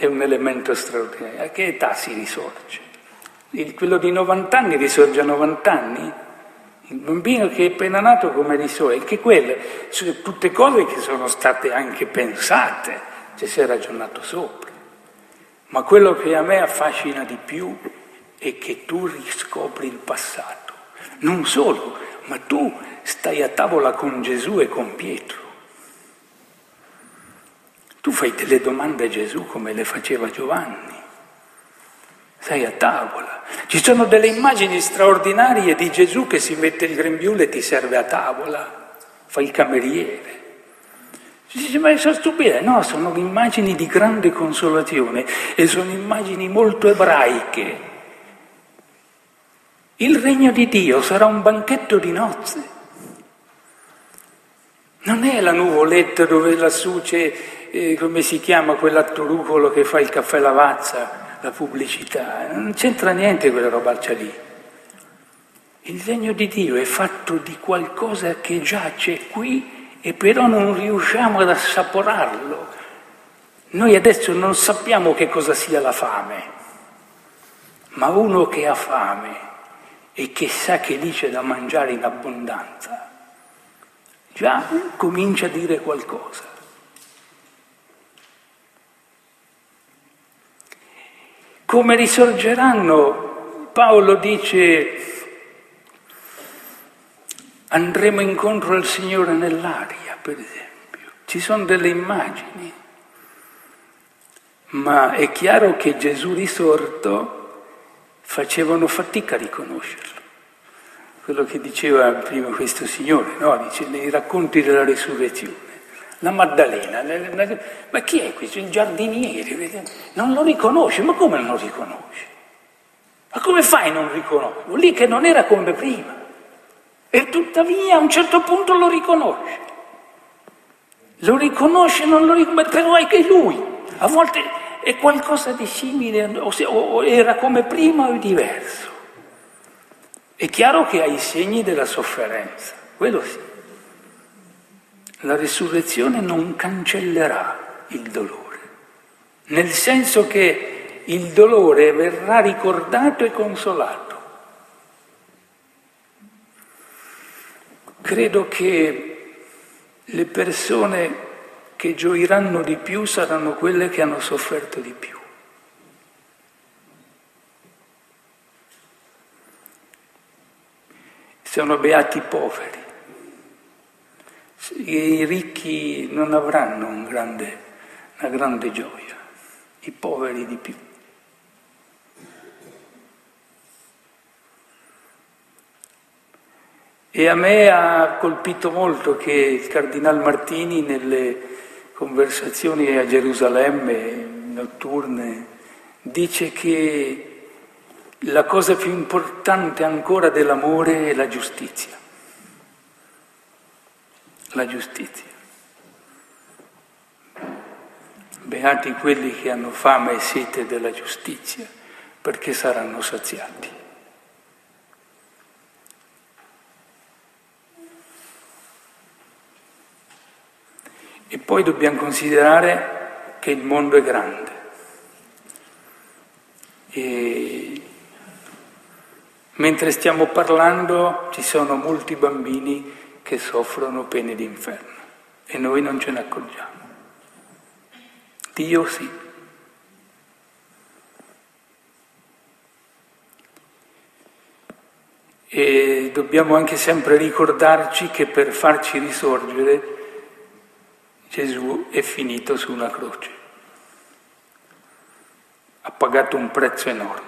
è un elemento straordinario. A che età si risorge? Il, quello di novanta anni risorge a novanta anni? Il bambino che è appena nato come risorge? Anche quelle sono tutte cose che sono state anche pensate, ci si è ragionato sopra. Ma quello che a me affascina di più è che tu riscopri il passato. Non solo, ma tu stai a tavola con Gesù e con Pietro. Tu fai delle domande a Gesù come le faceva Giovanni. Sei a tavola. Ci sono delle immagini straordinarie di Gesù che si mette il grembiule e ti serve a tavola. Fa il cameriere. Si dice, ma sono stupide? No, sono immagini di grande consolazione e sono immagini molto ebraiche. Il regno di Dio sarà un banchetto di nozze. Non è la nuvoletta dove lassù c'è, eh, come si chiama, quell'attorucolo che fa il caffè Lavazza, la pubblicità. Non c'entra niente quella robaccia lì. Il regno di Dio è fatto di qualcosa che già c'è qui e però non riusciamo ad assaporarlo. Noi adesso non sappiamo che cosa sia la fame, ma uno che ha fame e che sa che lì c'è da mangiare in abbondanza, già comincia a dire qualcosa. Come risorgeranno? Paolo dice: andremo incontro al Signore nell'aria, per esempio. Ci sono delle immagini, ma è chiaro che Gesù risorto facevano fatica a riconoscerlo. Quello che diceva prima questo signore, no? Dice, nei racconti della risurrezione. La Maddalena, ma chi è questo? Il giardiniere, non lo riconosce, ma come non lo riconosce? Ma come fai a non riconoscerlo? Lì che non era come prima. E tuttavia a un certo punto lo riconosce. Lo riconosce, non lo riconosce, però è che lui. A volte è qualcosa di simile, o era come prima o è diverso. È chiaro che ha i segni della sofferenza, quello sì. La risurrezione non cancellerà il dolore, nel senso che il dolore verrà ricordato e consolato. Credo che le persone che gioiranno di più saranno quelle che hanno sofferto di più. Sono beati i poveri. I ricchi non avranno un grande, una grande gioia, i poveri di più. E a me ha colpito molto che il Cardinal Martini nelle conversazioni a Gerusalemme notturne dice che la cosa più importante ancora dell'amore è la giustizia. La giustizia. Beati quelli che hanno fame e sete della giustizia, perché saranno saziati. E poi dobbiamo considerare che il mondo è grande e mentre stiamo parlando ci sono molti bambini che soffrono pene d'inferno e noi non ce ne accorgiamo. Dio sì. E dobbiamo anche sempre ricordarci che per farci risorgere Gesù è finito su una croce. Ha pagato un prezzo enorme.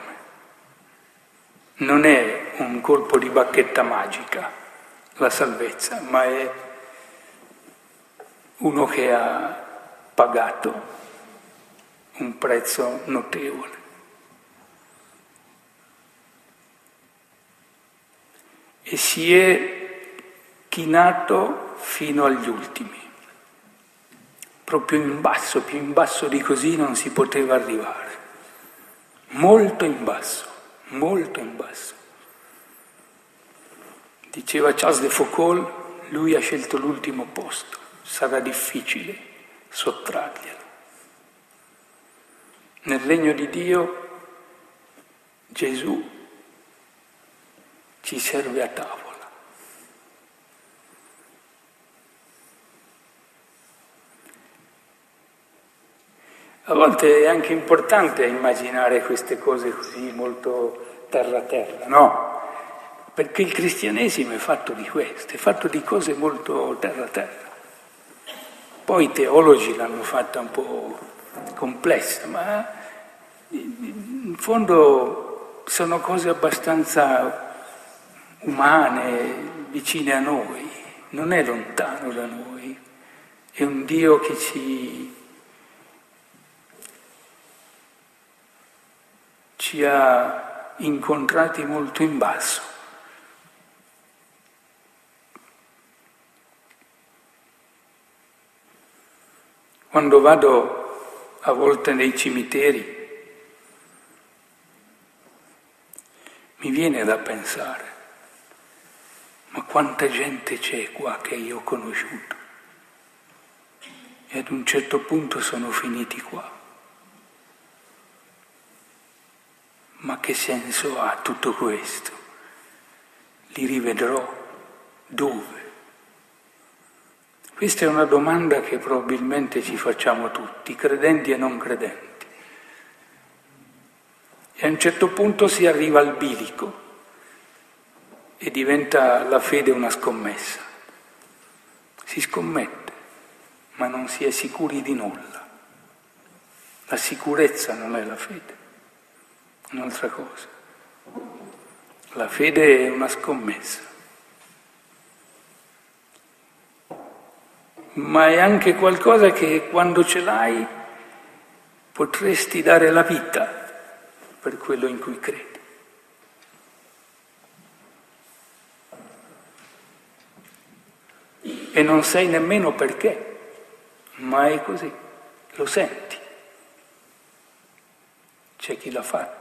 Non è un colpo di bacchetta magica la salvezza, ma è uno che ha pagato un prezzo notevole. E si è chinato fino agli ultimi. Proprio in basso, più in basso di così non si poteva arrivare. Molto in basso, molto in basso. Diceva Charles de Foucault, lui ha scelto l'ultimo posto, sarà difficile sottrarglielo. Nel regno di Dio Gesù ci serve a tavola. A volte è anche importante immaginare queste cose così molto terra-terra, no? Perché il cristianesimo è fatto di questo, è fatto di cose molto terra-terra. Poi i teologi l'hanno fatta un po' complessa, ma in fondo sono cose abbastanza umane, vicine a noi, non è lontano da noi, è un Dio che ci... ci ha incontrati molto in basso. Quando vado a volte nei cimiteri, mi viene da pensare, ma quanta gente c'è qua che io ho conosciuto e ad un certo punto sono finiti qua. Ma che senso ha tutto questo? Li rivedrò dove? Questa è una domanda che probabilmente ci facciamo tutti, credenti e non credenti. E a un certo punto si arriva al bilico e diventa la fede una scommessa. Si scommette, ma non si è sicuri di nulla. La sicurezza non è la fede. Un'altra cosa. La fede è una scommessa, ma è anche qualcosa che quando ce l'hai potresti dare la vita per quello in cui credi. E non sai nemmeno perché, ma è così, lo senti. C'è chi l'ha fatto.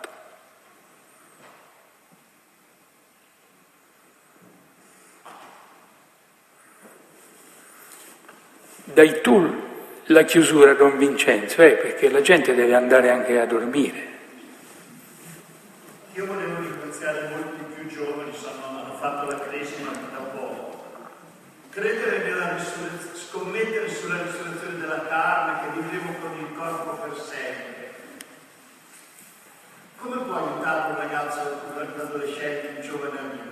Dai tu la chiusura, Don Vincenzo, eh, perché la gente deve andare anche a dormire. Io volevo ringraziare molti più giovani, sono, hanno fatto la cresima da poco. Credere nella risurrezione, scommettere sulla risurrezione della carne, che vivremo con il corpo per sempre. Come può aiutare un ragazzo, un adolescente, un giovane amico?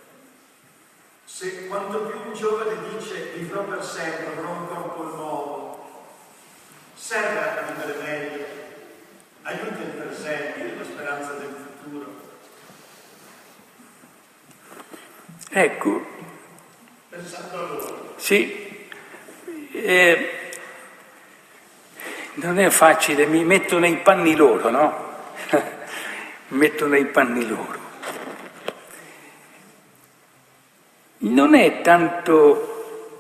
Se quanto più un giovane dice vivrò per sempre, avrò un corpo nuovo, serve a vivere meglio, aiuta il presente, la speranza del futuro. Ecco. Pensando a loro. Sì, eh, non è facile, mi metto nei panni loro, no? Mi metto nei panni loro. Non è tanto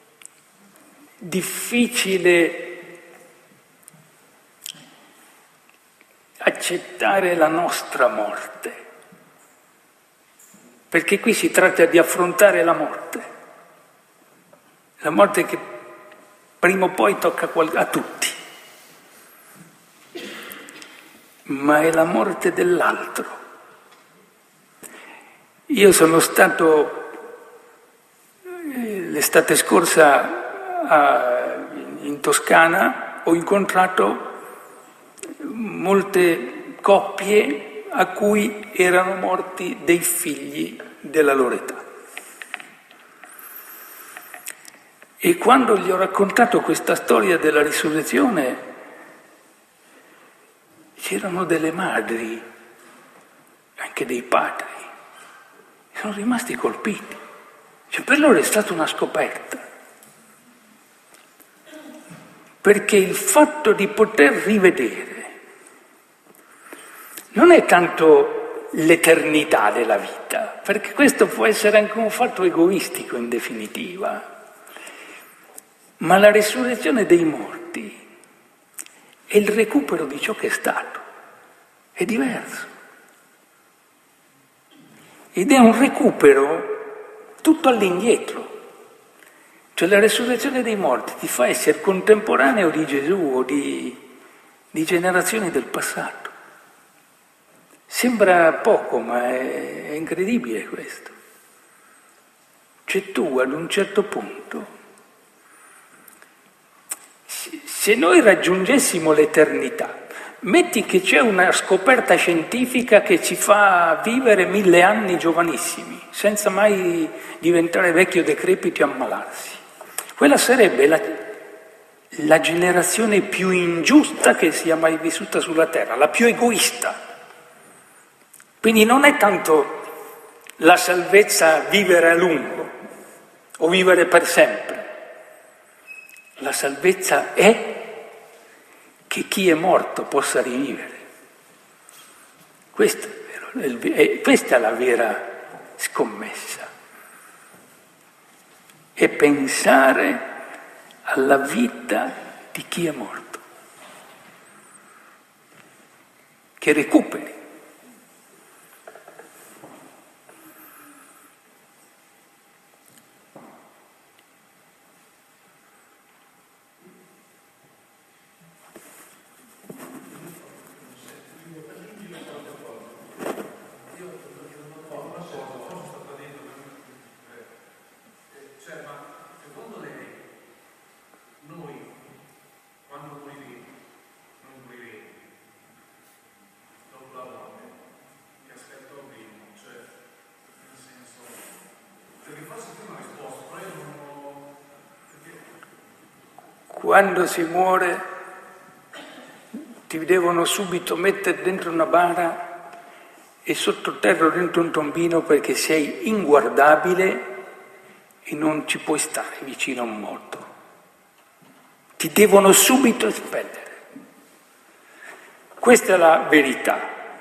difficile accettare la nostra morte, perché qui si tratta di affrontare la morte, la morte che prima o poi tocca a tutti, ma è la morte dell'altro. Io sono stato l'estate scorsa a, in Toscana, ho incontrato molte coppie a cui erano morti dei figli della loro età. E quando gli ho raccontato questa storia della risurrezione, c'erano delle madri, anche dei padri, sono rimasti colpiti. Cioè, per loro è stata una scoperta, perché il fatto di poter rivedere non è tanto l'eternità della vita, perché questo può essere anche un fatto egoistico in definitiva, ma la risurrezione dei morti è il recupero di ciò che è stato, è diverso. Ed è un recupero tutto all'indietro. Cioè la resurrezione dei morti ti fa essere contemporaneo di Gesù o di, di generazioni del passato. Sembra poco, ma è, è incredibile questo. Cioè tu ad un certo punto, se noi raggiungessimo l'eternità, metti che c'è una scoperta scientifica che ci fa vivere mille anni giovanissimi, senza mai diventare vecchio, decrepiti o ammalarsi. Quella sarebbe la, la generazione più ingiusta che sia mai vissuta sulla Terra, la più egoista. Quindi non è tanto la salvezza vivere a lungo o vivere per sempre. La salvezza è che chi è morto possa rivivere. Questo è vero, è, questa è la vera scommessa. È pensare alla vita di chi è morto, che recuperi. Quando si muore ti devono subito mettere dentro una bara e sottoterra dentro un tombino perché sei inguardabile e non ci puoi stare vicino a un morto. Ti devono subito espellere. Questa è la verità.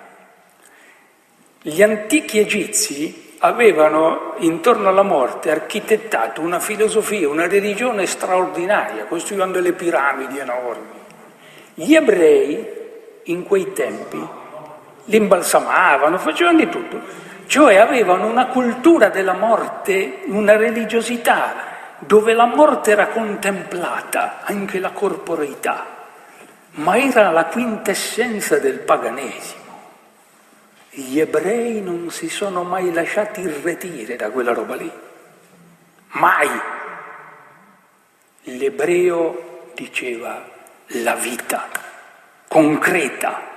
Gli antichi egizi avevano intorno alla morte architettato una filosofia, una religione straordinaria, costruendo delle piramidi enormi. Gli ebrei in quei tempi li imbalsamavano, facevano di tutto, cioè avevano una cultura della morte, una religiosità dove la morte era contemplata, anche la corporeità, ma era la quintessenza del paganesimo. Gli ebrei non si sono mai lasciati irretire da quella roba lì. Mai. L'ebreo diceva la vita, concreta.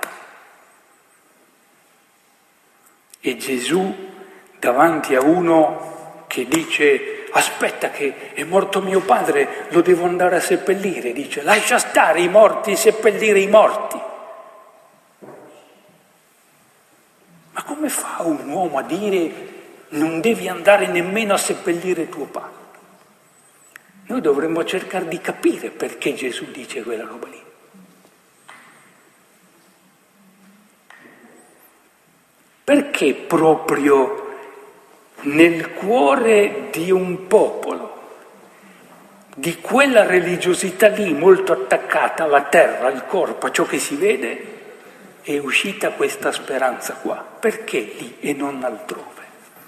E Gesù, davanti a uno che dice aspetta che è morto mio padre, lo devo andare a seppellire, dice lascia stare i morti, seppellire i morti. Ma come fa un uomo a dire non devi andare nemmeno a seppellire tuo padre? Noi dovremmo cercare di capire perché Gesù dice quella roba lì. Perché proprio nel cuore di un popolo, di quella religiosità lì molto attaccata alla terra, al corpo, a ciò che si vede, è uscita questa speranza qua? Perché lì e non altrove?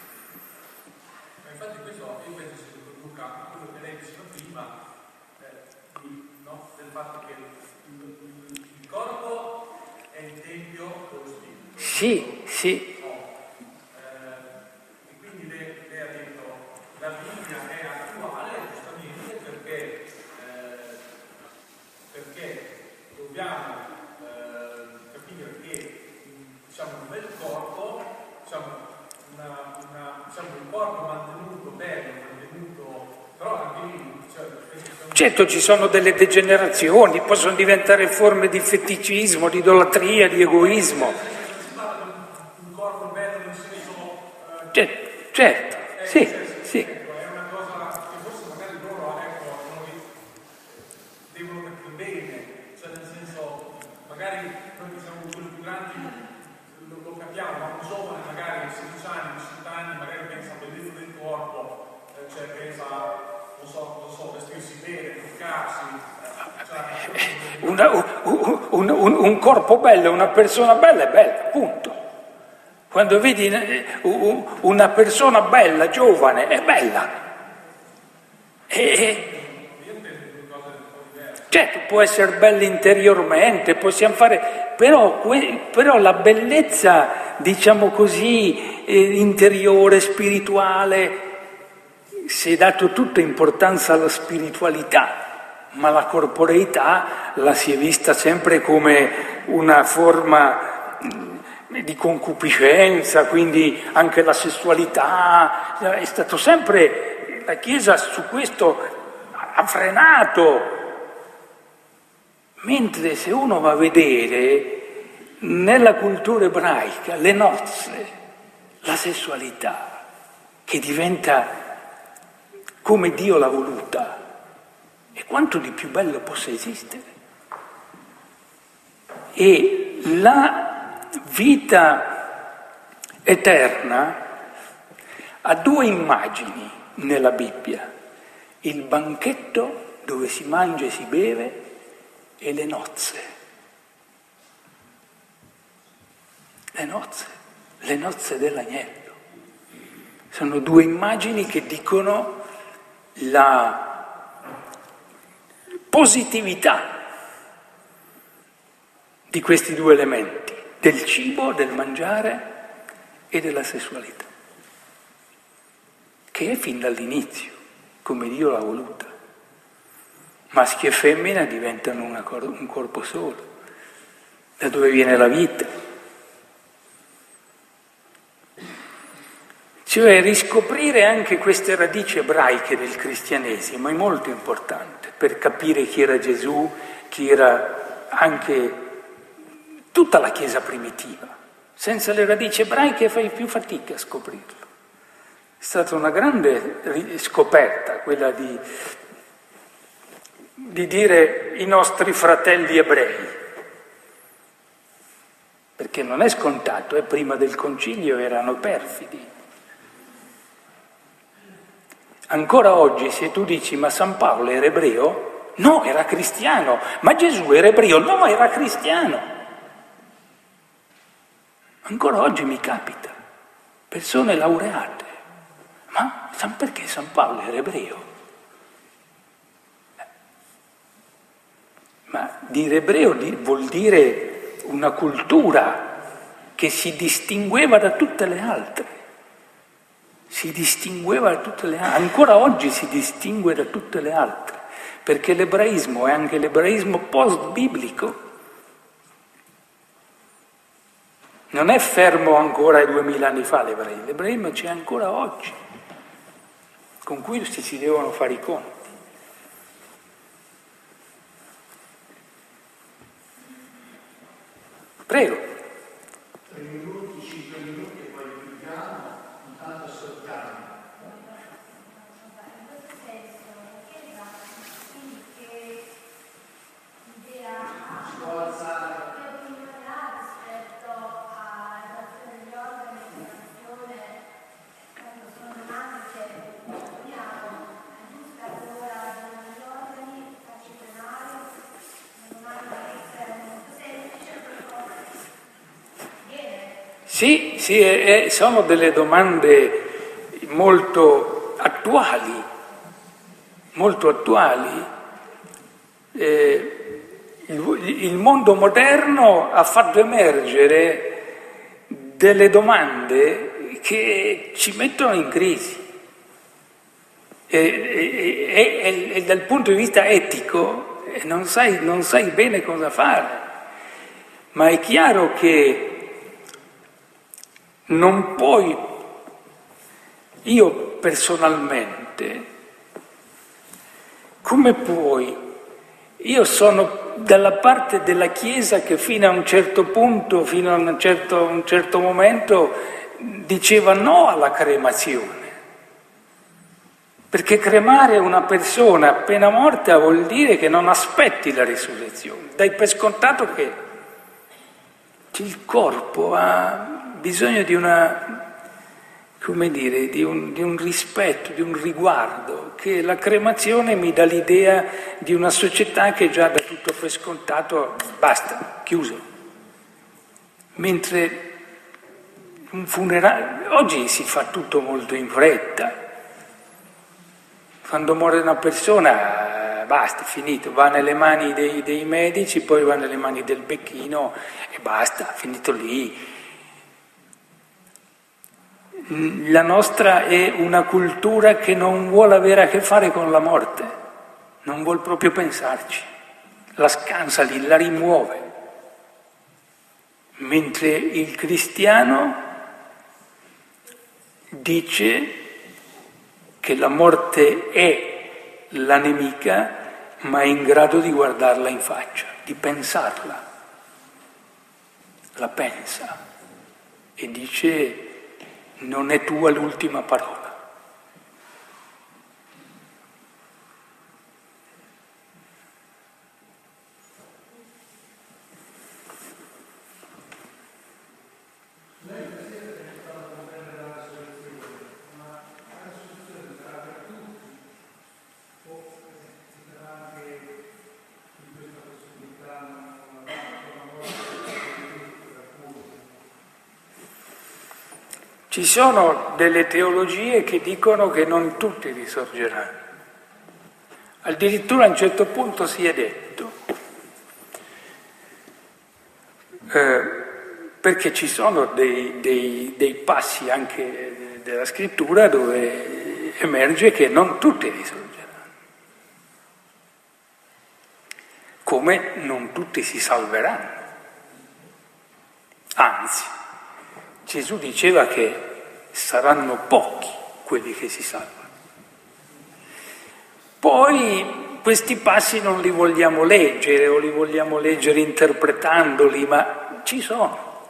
Ma infatti questo io penso si riproduca a quello che lei diceva prima, eh, no? Del fatto che il, il, il corpo è il tempio dello spirito. Sì, sì. No. Eh, e quindi lei, lei ha detto la Bibbia è attuale giustamente perché, eh, perché dobbiamo diciamo nel corpo, diciamo, una, una, diciamo un corpo mantenuto bello, mantenuto, però anche lì, cioè, sono... Certo ci sono delle degenerazioni, possono diventare forme di feticismo, di idolatria, di egoismo. Si parla di un corpo bello nel senso... Eh, certo, certo, eh, sì, senso, sì. Ecco, è una cosa che forse magari loro, ecco, noi devono capire bene, cioè nel senso, magari noi che siamo quelli più grandi lo capiamo, ma un giovane magari a sedici anni, diciotto anni, magari pensa a bellezza del corpo, eh, cioè pensa, non so, non so, vestirsi bene, truccarsi. Eh, cioè, Una, un, un, un, un corpo bello, una persona bella è bella, punto. Quando vedi una persona bella, giovane, è bella. E, io intendo due cose un po' diverse. Certo, può essere bella interiormente, possiamo fare, però, però la bellezza, diciamo così, eh, interiore, spirituale, si è dato tutta importanza alla spiritualità, ma la corporeità la si è vista sempre come una forma di concupiscenza, quindi anche la sessualità, è stato sempre, la Chiesa su questo ha frenato. Mentre se uno va a vedere nella cultura ebraica le nozze, la sessualità, che diventa come Dio l'ha voluta, e quanto di più bello possa esistere. E la vita eterna ha due immagini nella Bibbia: il banchetto dove si mangia e si beve e le nozze. Le nozze, le nozze dell'agnello. Sono due immagini che dicono la positività di questi due elementi, del cibo, del mangiare e della sessualità, che è fin dall'inizio, come Dio l'ha voluta. Maschio e femmina diventano una cor- un corpo solo, da dove viene la vita. Cioè riscoprire anche queste radici ebraiche del cristianesimo è molto importante per capire chi era Gesù, chi era anche tutta la Chiesa primitiva. Senza le radici ebraiche fai più fatica a scoprirlo. È stata una grande scoperta quella di di dire i nostri fratelli ebrei, perché non è scontato, e prima del concilio erano perfidi. Ancora oggi se tu dici ma San Paolo era ebreo? No, era cristiano. Ma Gesù era ebreo? No, era cristiano. Ancora oggi mi capita, persone laureate, ma perché San Paolo era ebreo? Ma dire ebreo vuol dire una cultura che si distingueva da tutte le altre, si distingueva da tutte le altre, ancora oggi si distingue da tutte le altre, perché l'ebraismo è anche l'ebraismo post-biblico, non è fermo ancora ai duemila anni fa l'ebraismo, l'ebraismo c'è ancora oggi, con cui si, si devono fare i conti. Prego. Tre minuti, cinque minuti e poi chiudiamo, intanto ascoltiamo. In questo senso, la Chiesa, quindi che idea ha, che opinione ha rispetto alla relazione degli organi di donazione, quando sono domande che poniamo, è giusta allora donare gli organi, farci denaro, una domanda che è molto semplice, però Sì, sì, è, è, sono delle domande molto attuali, molto attuali. Eh, il, il mondo moderno ha fatto emergere delle domande che ci mettono in crisi. E, e, e, e dal punto di vista etico non sai, non sai bene cosa fare, ma è chiaro che non puoi, io personalmente, come puoi? Io sono dalla parte della Chiesa che fino a un certo punto, fino a un certo, un certo momento, diceva no alla cremazione. Perché cremare una persona appena morta vuol dire che non aspetti la risurrezione. Dai per scontato che il corpo ha bisogno di una, come dire, di un, di un rispetto, di un riguardo, che la cremazione mi dà l'idea di una società che già da tutto per scontato, basta, chiuso. Mentre un funerale, oggi si fa tutto molto in fretta. Quando muore una persona basta, finito, va nelle mani dei, dei medici, poi va nelle mani del becchino e basta, finito lì. La nostra è una cultura che non vuole avere a che fare con la morte, non vuole proprio pensarci, la scansa lì, la rimuove. Mentre il cristiano dice che la morte è la nemica, ma è in grado di guardarla in faccia, di pensarla. La pensa e dice: non è tua l'ultima parola. Ci sono delle teologie che dicono che non tutti risorgeranno. Addirittura a un certo punto si è detto, eh, perché ci sono dei, dei, dei passi anche della scrittura dove emerge che non tutti risorgeranno, come non tutti si salveranno. Anzi, Gesù diceva che saranno pochi quelli che si salvano. Poi questi passi non li vogliamo leggere o li vogliamo leggere interpretandoli, ma ci sono.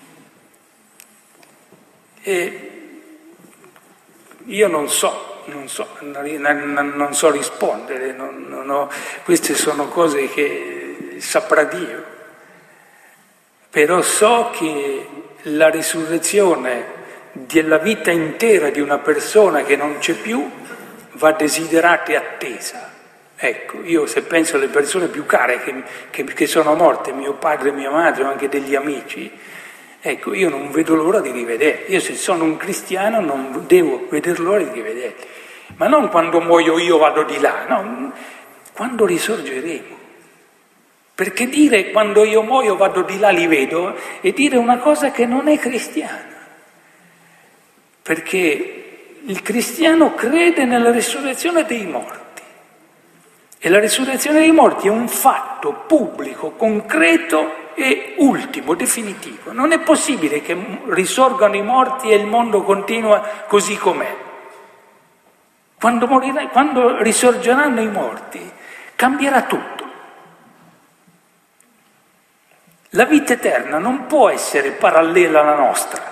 E io non so, non so, non so rispondere, non, non ho, queste sono cose che saprà Dio. Però so che la risurrezione della vita intera di una persona che non c'è più va desiderata e attesa. Ecco, io se penso alle persone più care che, che, che sono morte, mio padre e mia madre, ma anche degli amici, ecco, io non vedo l'ora di rivederli. Io se sono un cristiano non devo veder l'ora di rivederli. Ma non quando muoio io vado di là, no, quando risorgeremo. Perché dire quando io muoio vado di là li vedo è dire una cosa che non è cristiana. Perché il cristiano crede nella risurrezione dei morti. E la risurrezione dei morti è un fatto pubblico, concreto e ultimo, definitivo. Non è possibile che risorgano i morti e il mondo continua così com'è. Quando, morirà, quando risorgeranno i morti, cambierà tutto. La vita eterna non può essere parallela alla nostra,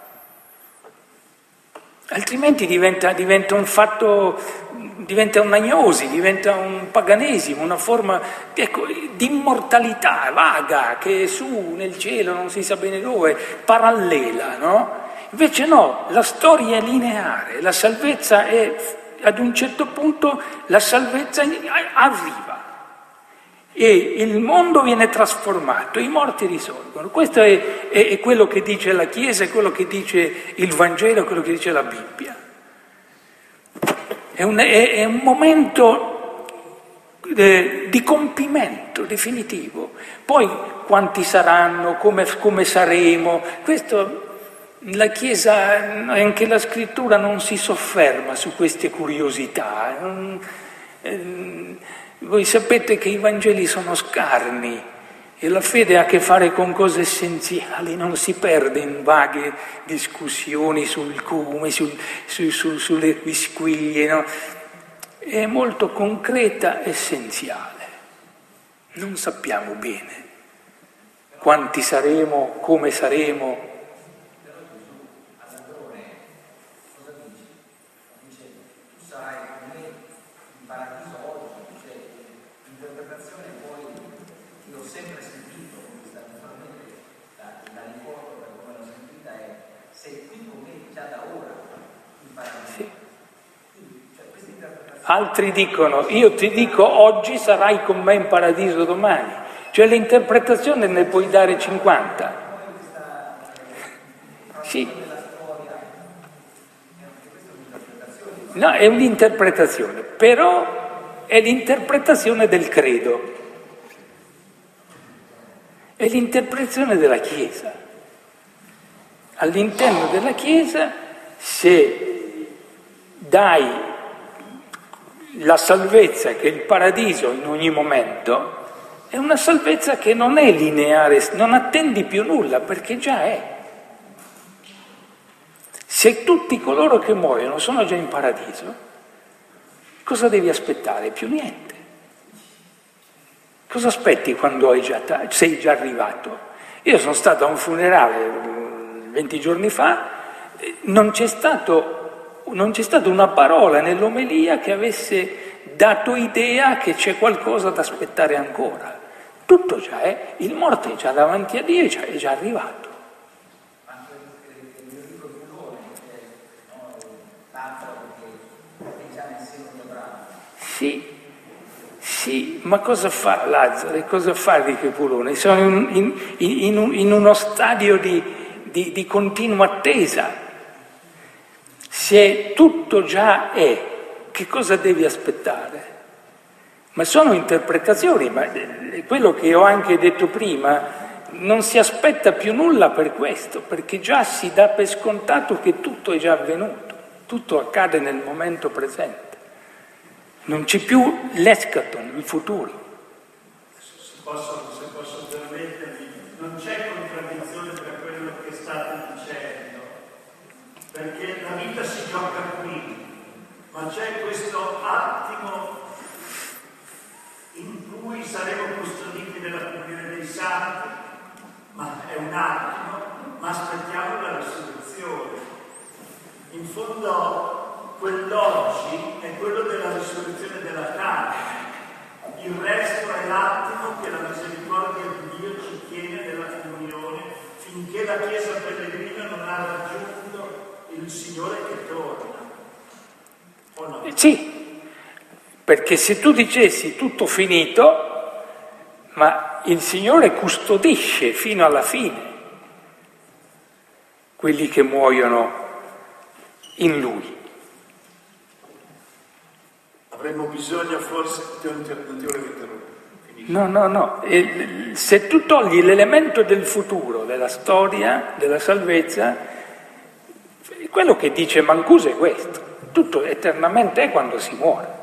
altrimenti diventa, diventa un fatto, diventa un'agnosi, diventa un paganesimo, una forma ecco, di immortalità vaga che è su nel cielo, non si sa bene dove, parallela, no? Invece no, la storia è lineare, la salvezza è, ad un certo punto, la salvezza arriva. E il mondo viene trasformato, i morti risorgono. Questo è, è, è quello che dice la Chiesa, è quello che dice il Vangelo, è quello che dice la Bibbia. È un, è, è un momento eh, di compimento definitivo. Poi quanti saranno, come, come saremo, questo la Chiesa, anche la Scrittura non si sofferma su queste curiosità. Non, eh, Voi sapete che i Vangeli sono scarni e la fede ha a che fare con cose essenziali, non si perde in vaghe discussioni sul come, sul, su, su, sulle quisquiglie, no? È molto concreta, essenziale. Non sappiamo bene quanti saremo, come saremo. Altri dicono, io ti dico oggi sarai con me in paradiso domani. Cioè l'interpretazione ne puoi dare cinquanta. Sì. No, è un'interpretazione, però è l'interpretazione del credo, è l'interpretazione della Chiesa. All'interno della Chiesa, se dai la salvezza che è il paradiso in ogni momento, è una salvezza che non è lineare, non attendi più nulla perché già è. Se tutti coloro che muoiono sono già in paradiso, cosa devi aspettare? Più niente. Cosa aspetti quando hai già, sei già arrivato? Io sono stato a un funerale venti giorni fa, non c'è stato, non c'è stata una parola nell'omelia che avesse dato idea che c'è qualcosa da aspettare ancora. Tutto già è, il morto è già davanti a Dio, è già arrivato. Anche il mio libro Pulone, che narra perché è già nel seno di Abramo. Sì, sì, ma cosa fa Lazzaro e cosa fa Enrico Pulone? Sono in, in, in, in uno stadio di, di, di continua attesa. Se tutto già è, che cosa devi aspettare? Ma sono interpretazioni, ma è quello che ho anche detto prima, non si aspetta più nulla per questo, perché già si dà per scontato che tutto è già avvenuto, tutto accade nel momento presente. Non c'è più l'eschaton, il futuro. Se posso, se posso permettermi, non c'è contraddizione tra quello che state dicendo, perché la vita si gioca qui, ma c'è questo attimo in cui saremo custoditi nella comunione dei santi, ma è un attimo, ma aspettiamo la risurrezione. In fondo quell'oggi è quello della risurrezione della carne, il resto è l'attimo che la misericordia di Dio ci tiene nella comunione finché la Chiesa pellegrina non ha raggiunto il Signore che torna. O no? Sì. Perché se tu dicessi tutto finito, ma il Signore custodisce fino alla fine quelli che muoiono in Lui. Avremmo bisogno forse, non ti volevo interrompere. No, no, no. E se tu togli l'elemento del futuro, della storia, della salvezza, quello che dice Mancuso è questo. Tutto eternamente è quando si muore.